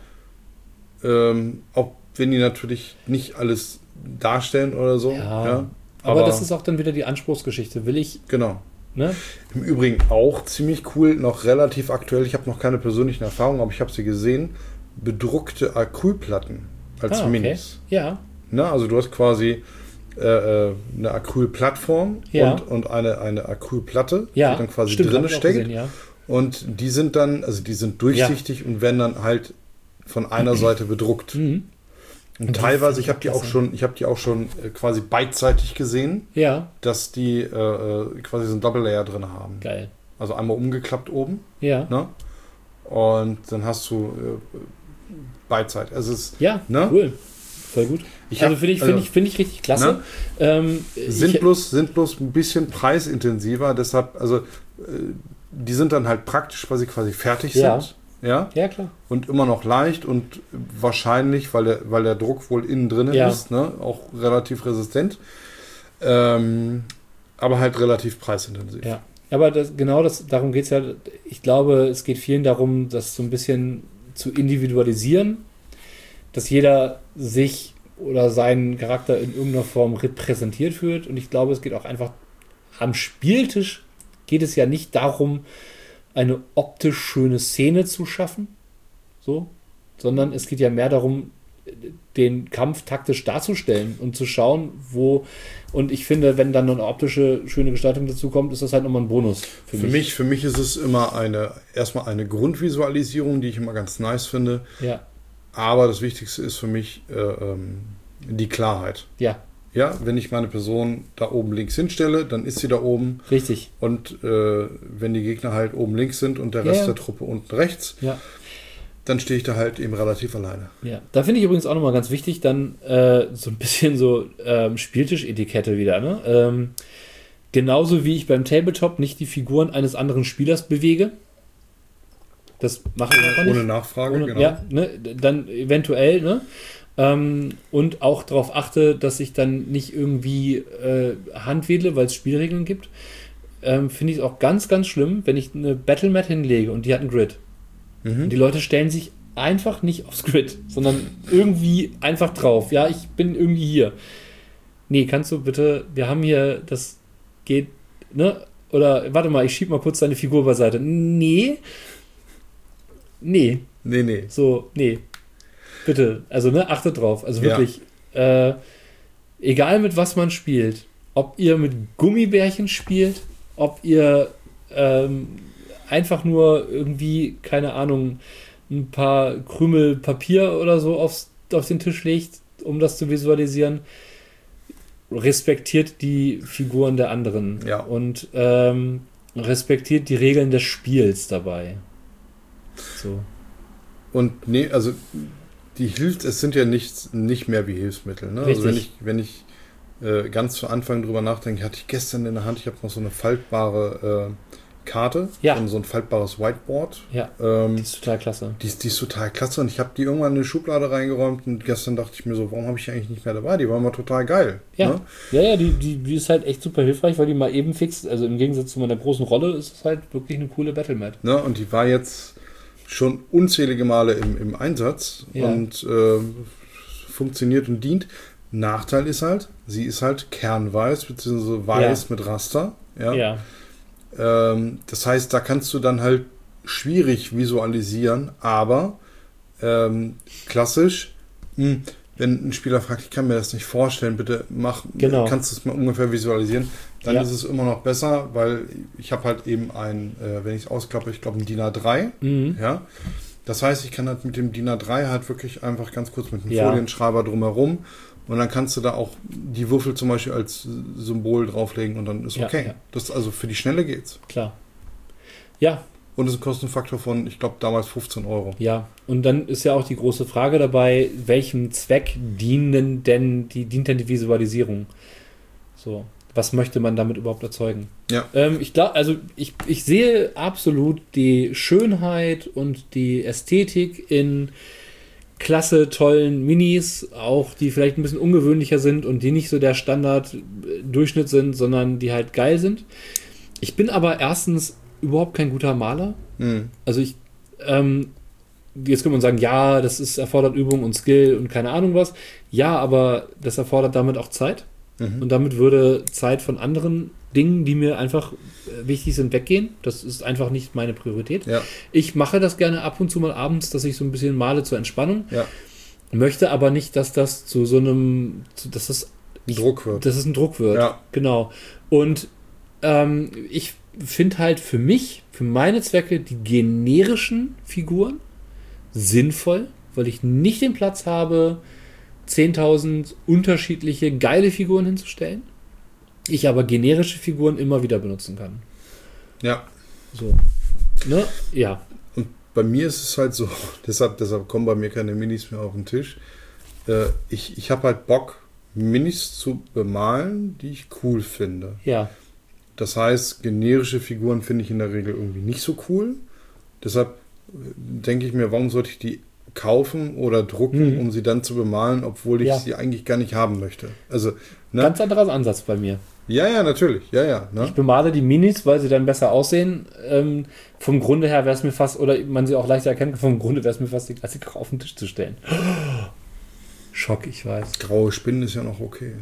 auch wenn die natürlich nicht alles darstellen oder so. Ja, aber das ist auch dann wieder die Anspruchsgeschichte. Will ich... Genau. Ne? Im Übrigen auch ziemlich cool, noch relativ aktuell, ich habe noch keine persönlichen Erfahrungen, aber ich habe sie gesehen, bedruckte Acrylplatten als Minis. Ja. Na, also du hast quasi eine Acrylplattform und eine Acrylplatte, die dann quasi drin steckt. Gesehen, und die sind dann, also die sind durchsichtig und werden dann halt von einer Seite bedruckt. Und teilweise, ich habe die auch schon quasi beidseitig gesehen, dass die quasi so ein Double Layer drin haben. Geil. Also einmal umgeklappt oben. Ja. Ne? Und dann hast du beidseitig. Also cool. Voll gut. Finde ich richtig klasse. Sind bloß ein bisschen preisintensiver, deshalb, also die sind dann halt praktisch, weil sie quasi fertig sind. Ja, klar. Und immer noch leicht und wahrscheinlich, weil der Druck wohl innen drin ist, ne, auch relativ resistent. Aber halt relativ preisintensiv. Ja, aber darum geht es ja. Ich glaube, es geht vielen darum, das so ein bisschen zu individualisieren, dass jeder sich oder seinen Charakter in irgendeiner Form repräsentiert fühlt. Und ich glaube, es geht auch einfach am Spieltisch geht es ja nicht darum, eine optisch schöne Szene zu schaffen, so, sondern es geht ja mehr darum, den Kampf taktisch darzustellen und zu schauen, wo. Und ich finde, wenn dann noch eine optische, schöne Gestaltung dazu kommt, ist das halt nochmal ein Bonus für mich. Für mich ist es immer erstmal eine Grundvisualisierung, die ich immer ganz nice finde. Ja. Aber das Wichtigste ist für mich die Klarheit. Ja. Ja, wenn ich meine Person da oben links hinstelle, dann ist sie da oben. Richtig. Und wenn die Gegner halt oben links sind und der Rest der Truppe unten rechts, dann stehe ich da halt eben relativ alleine. Ja, da finde ich übrigens auch nochmal ganz wichtig, dann so ein bisschen so Spieltisch-Etikette wieder. Ne? Genauso wie ich beim Tabletop nicht die Figuren eines anderen Spielers bewege. Das mache ich einfach nicht. Ohne Nachfrage, genau. Ja, ne? Dann eventuell, ne? Und auch darauf achte, dass ich dann nicht irgendwie handwedle, weil es Spielregeln gibt. Finde ich es auch ganz, ganz schlimm, wenn ich eine Battlemat hinlege und die hat einen Grid. Und die Leute stellen sich einfach nicht aufs Grid, sondern irgendwie einfach drauf. Ja, ich bin irgendwie hier. Nee, kannst du bitte, wir haben hier, das geht, ne? Oder, warte mal, ich schieb mal kurz deine Figur beiseite. Nee. So, nee. Bitte, also, ne, achtet drauf. Also wirklich, egal mit was man spielt, ob ihr mit Gummibärchen spielt, ob ihr einfach nur irgendwie, keine Ahnung, ein paar Krümel Papier oder so auf den Tisch legt, um das zu visualisieren, respektiert die Figuren der anderen und respektiert die Regeln des Spiels dabei. So. Und also es sind ja nicht mehr wie Hilfsmittel. Ne? Also wenn ich ganz zu Anfang drüber nachdenke, hatte ich gestern in der Hand, ich habe noch so eine faltbare Karte, so ein faltbares Whiteboard. Ja, die ist total klasse. Die ist total klasse und ich habe die irgendwann in eine Schublade reingeräumt und gestern dachte ich mir so, warum habe ich die eigentlich nicht mehr dabei? Die war mal total geil. Ja, ne? Ja, die ist halt echt super hilfreich, weil die mal eben fix, also im Gegensatz zu meiner großen Rolle, ist es halt wirklich eine coole Battlemat. Ne? Und die war jetzt schon unzählige Male im Einsatz und funktioniert und dient. Nachteil ist halt, sie ist halt kernweiß, beziehungsweise weiß mit Raster. Ja. Das heißt, da kannst du dann halt schwierig visualisieren, aber klassisch, wenn ein Spieler fragt, ich kann mir das nicht vorstellen, bitte kannst du es mal ungefähr visualisieren, dann ist es immer noch besser, weil ich habe halt eben wenn ich es ausklappe, ich glaube ein DIN A3, ja. Das heißt, ich kann halt mit dem DIN A3 halt wirklich einfach ganz kurz mit einem Folienschreiber drumherum und dann kannst du da auch die Würfel zum Beispiel als Symbol drauflegen und dann ist okay. Ja. Das also für die Schnelle geht's. Klar. Ja. Und es ist ein Kostenfaktor von, ich glaube, damals 15 Euro. Ja, und dann ist ja auch die große Frage dabei, welchem Zweck dient denn die Visualisierung? So, was möchte man damit überhaupt erzeugen? Ja. Ich glaube, also ich sehe absolut die Schönheit und die Ästhetik in klasse, tollen Minis, auch die vielleicht ein bisschen ungewöhnlicher sind und die nicht so der Standard-Durchschnitt sind, sondern die halt geil sind. Ich bin aber erstens überhaupt kein guter Maler. Also jetzt könnte man sagen, ja, das erfordert Übung und Skill und keine Ahnung was. Ja, aber das erfordert damit auch Zeit. Und damit würde Zeit von anderen Dingen, die mir einfach wichtig sind, weggehen. Das ist einfach nicht meine Priorität. Ja. Ich mache das gerne ab und zu mal abends, dass ich so ein bisschen male zur Entspannung. Ja. Möchte aber nicht, dass das zu so einem Druck wird. Dass es ein Druck wird. Ja. Genau. Und ich finde halt für meine Zwecke, die generischen Figuren sinnvoll, weil ich nicht den Platz habe, 10.000 unterschiedliche geile Figuren hinzustellen. Ich aber generische Figuren immer wieder benutzen kann. Ja. So. Ne? Ja. Und bei mir ist es halt so, deshalb kommen bei mir keine Minis mehr auf den Tisch. Ich habe halt Bock, Minis zu bemalen, die ich cool finde. Ja. Das heißt, generische Figuren finde ich in der Regel irgendwie nicht so cool. Deshalb denke ich mir, warum sollte ich die kaufen oder drucken, um sie dann zu bemalen, obwohl ich sie eigentlich gar nicht haben möchte. Also, ne? Ganz anderer Ansatz bei mir. Ja, natürlich. Ja. Ne? Ich bemale die Minis, weil sie dann besser aussehen. Vom Grunde her wäre es mir fast, oder man sie auch leichter erkennen kann, vom Grunde wäre es mir fast die Klassiker auf den Tisch zu stellen. Schock, ich weiß. Graue Spinnen ist ja noch okay.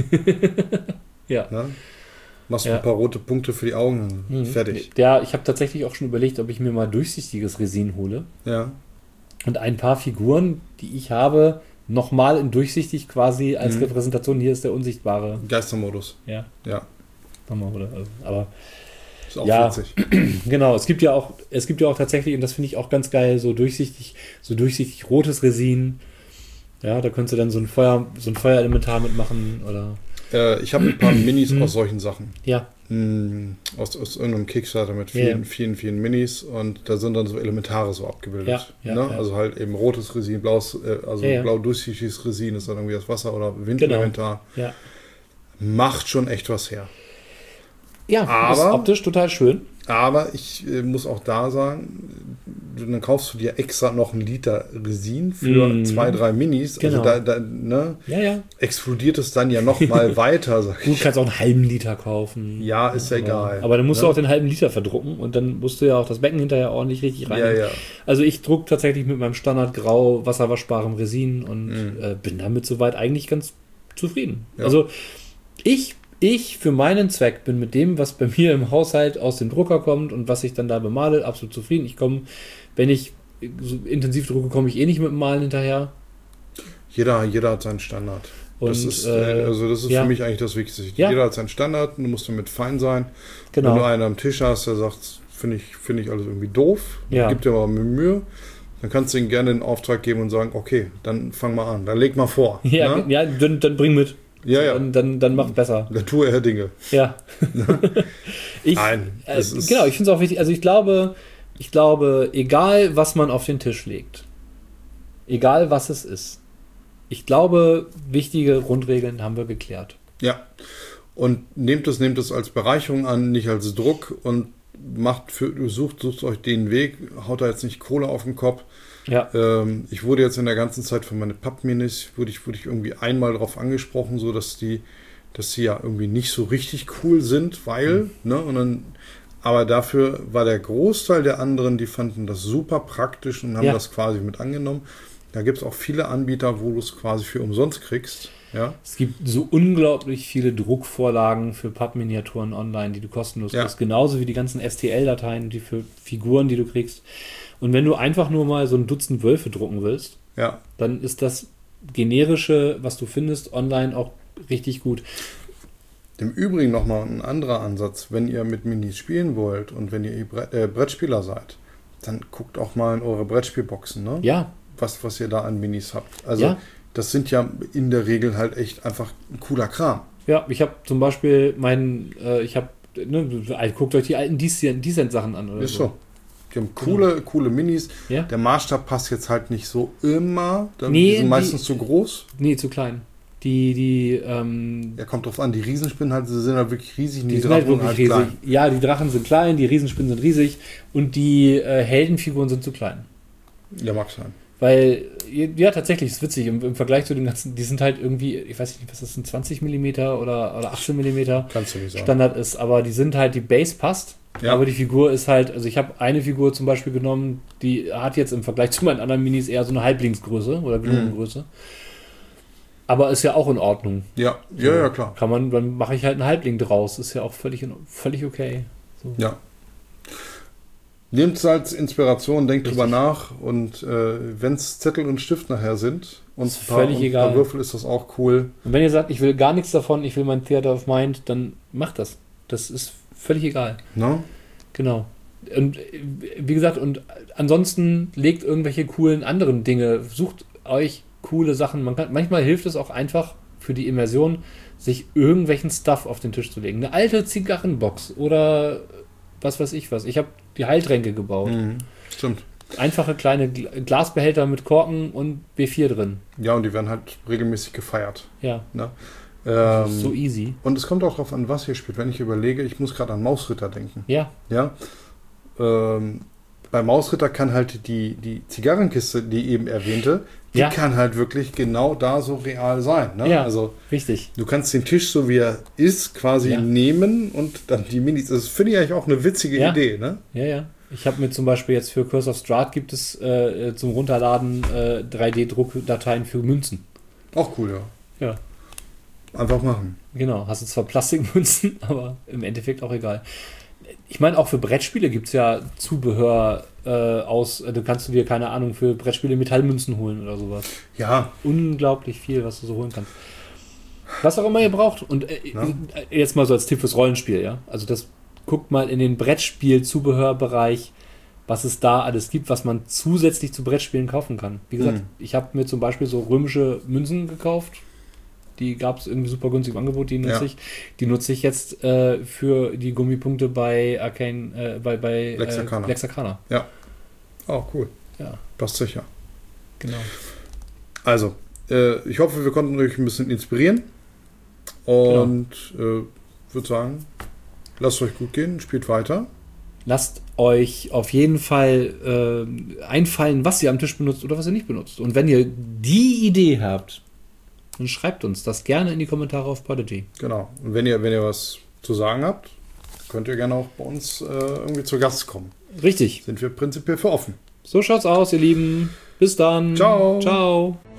Ja. Ne? Machst du ein paar rote Punkte für die Augen, fertig. Ja, ich habe tatsächlich auch schon überlegt, ob ich mir mal durchsichtiges Resin hole. Ja. Und ein paar Figuren, die ich habe, nochmal in durchsichtig quasi als Repräsentation. Hier ist der unsichtbare. Geistermodus. Ja. Ja. Nochmal, oder? Aber Ist auch ja, witzig. genau. Es gibt ja auch tatsächlich, und das finde ich auch ganz geil, so durchsichtig rotes Resin. Ja, da könntest du dann so ein Feuerelementar mitmachen, oder. Ich habe ein paar Minis aus solchen Sachen. Ja. Aus irgendeinem Kickstarter mit vielen Minis, und da sind dann so Elementare so abgebildet. Ja. Also halt eben rotes Resin, blaues, blau durchsichtiges Resin ist dann irgendwie das Wasser- oder Windelementar. Genau. Ja. Macht schon echt was her. Ja, aber, ist optisch total schön. Aber ich muss auch da sagen, dann kaufst du dir extra noch einen Liter Resin für 2, 3 Minis. Genau. Also da explodiert es dann ja noch mal weiter. Du kannst auch einen halben Liter kaufen. Ja, ist ja egal. Aber dann musst du auch den halben Liter verdrucken, und dann musst du ja auch das Becken hinterher ordentlich richtig rein. Ja. Also ich druck tatsächlich mit meinem Standard grau wasserwaschbarem Resin und bin damit soweit eigentlich ganz zufrieden. Ja. Also ich für meinen Zweck bin mit dem, was bei mir im Haushalt aus dem Drucker kommt und was ich dann da bemale, absolut zufrieden. Wenn ich so intensiv drucke, komme ich nicht mit dem Malen hinterher. Jeder hat seinen Standard. Und, das ist für mich eigentlich das Wichtigste. Ja. Jeder hat seinen Standard, du musst damit fein sein. Genau. Wenn du einen am Tisch hast, der sagt, finde ich alles irgendwie doof, gib dir aber Mühe, dann kannst du ihm gerne den Auftrag geben und sagen, okay, dann fang mal an, dann leg mal vor. Ja, dann bring mit. Ja. Dann mach besser. Dann tue er Dinge. Ja. Ich finde es auch wichtig. Also ich glaube, egal was man auf den Tisch legt, egal was es ist, ich glaube, wichtige Grundregeln haben wir geklärt. Ja. Und nehmt es als Bereicherung an, nicht als Druck, und sucht euch den Weg, haut da jetzt nicht Kohle auf den Kopf. Ja. Ich wurde jetzt in der ganzen Zeit für meine Pappminis wurde ich irgendwie einmal darauf angesprochen, so dass sie ja irgendwie nicht so richtig cool sind, weil, aber dafür war der Großteil der anderen, die fanden das super praktisch und haben das quasi mit angenommen. Da gibt es auch viele Anbieter, wo du es quasi für umsonst kriegst. Ja. Es gibt so unglaublich viele Druckvorlagen für Pappminiaturen online, die du kostenlos kriegst, genauso wie die ganzen STL-Dateien, die für Figuren, die du kriegst. Und wenn du einfach nur mal so ein Dutzend Wölfe drucken willst, dann ist das generische, was du findest, online auch richtig gut. Im Übrigen nochmal ein anderer Ansatz, wenn ihr mit Minis spielen wollt und wenn ihr Brettspieler seid, dann guckt auch mal in eure Brettspielboxen, ne? Ja. Was ihr da an Minis habt. Also das sind ja in der Regel halt echt einfach ein cooler Kram. Ja, ich habe zum Beispiel guckt euch die alten Decent-Sachen an. Oder ist so. Die haben coole Minis. Ja? Der Maßstab passt jetzt halt nicht so immer. Die sind meistens zu groß. Nee, zu klein. Kommt drauf an. Die Riesenspinnen sind halt wirklich riesig. Die sind halt wirklich riesig. Klein. Ja, die Drachen sind klein, die Riesenspinnen sind riesig und die Heldenfiguren sind zu klein. Ja, mag sein. Weil, ja, tatsächlich, ist witzig, im Vergleich zu den ganzen, die sind halt irgendwie, ich weiß nicht, was das sind, 20 mm oder 18 mm Kannst du nicht sagen. Standard ist, aber die sind halt, die Base passt, aber die Figur ist halt, also ich habe eine Figur zum Beispiel genommen, die hat jetzt im Vergleich zu meinen anderen Minis eher so eine Halblingsgröße oder Blumengröße. Aber ist ja auch in Ordnung. Ja, so, ja, klar. Dann mache ich halt einen Halbling draus, ist ja auch völlig okay. So. Ja. Nehmt es als Inspiration, denkt drüber nach, und wenn es Zettel und Stift nachher sind und ein paar Würfel, ist das auch cool. Und wenn ihr sagt, ich will gar nichts davon, ich will mein Theater of Mind, dann macht das. Das ist völlig egal. No? Genau. Und wie gesagt, und ansonsten legt irgendwelche coolen anderen Dinge, sucht euch coole Sachen. Manchmal hilft es auch einfach für die Immersion, sich irgendwelchen Stuff auf den Tisch zu legen. Eine alte Zigarrenbox oder was weiß ich was. Ich habe die Heiltränke gebaut. Stimmt. Einfache kleine Glasbehälter mit Korken und B4 drin. Ja, und die werden halt regelmäßig gefeiert. Ja. Ne? So easy. Und es kommt auch darauf an, was ihr spielt. Wenn ich überlege, ich muss gerade an Mausritter denken. Ja. Ja. Bei Mausritter kann halt die Zigarrenkiste, die eben erwähnte, die kann halt wirklich genau da so real sein. Ne? Ja, also richtig. Du kannst den Tisch, so wie er ist, quasi nehmen und dann die Minis. Das finde ich eigentlich auch eine witzige Idee. Ne? Ja. Ich habe mir zum Beispiel jetzt für Curse of Strahd gibt es zum Runterladen 3D-Druckdateien für Münzen. Auch cool, ja. Einfach machen. Genau, hast du zwar Plastikmünzen, aber im Endeffekt auch egal. Ich meine, auch für Brettspiele gibt es ja Zubehör du kannst dir, keine Ahnung, für Brettspiele Metallmünzen holen oder sowas. Ja. Unglaublich viel, was du so holen kannst. Was auch immer ihr braucht. Und jetzt mal so als Tipp fürs Rollenspiel, ja. Also guckt mal in den Brettspiel-Zubehörbereich, was es da alles gibt, was man zusätzlich zu Brettspielen kaufen kann. Wie gesagt, ich habe mir zum Beispiel so römische Münzen gekauft. Die gab es irgendwie super günstig im Angebot, die nutze ich. Die nutze ich jetzt für die Gummipunkte bei Arcane, bei Lex Arcana. Ja. Oh, cool. Ja. Passt sicher. Genau. Also, ich hoffe, wir konnten euch ein bisschen inspirieren. Und würde sagen, lasst euch gut gehen, spielt weiter. Lasst euch auf jeden Fall einfallen, was ihr am Tisch benutzt oder was ihr nicht benutzt. Und wenn ihr die Idee habt, dann schreibt uns das gerne in die Kommentare auf Podigy. Genau. Und wenn ihr was zu sagen habt, könnt ihr gerne auch bei uns irgendwie zu Gast kommen. Richtig. Sind wir prinzipiell für offen. So schaut's aus, ihr Lieben. Bis dann. Ciao. Ciao.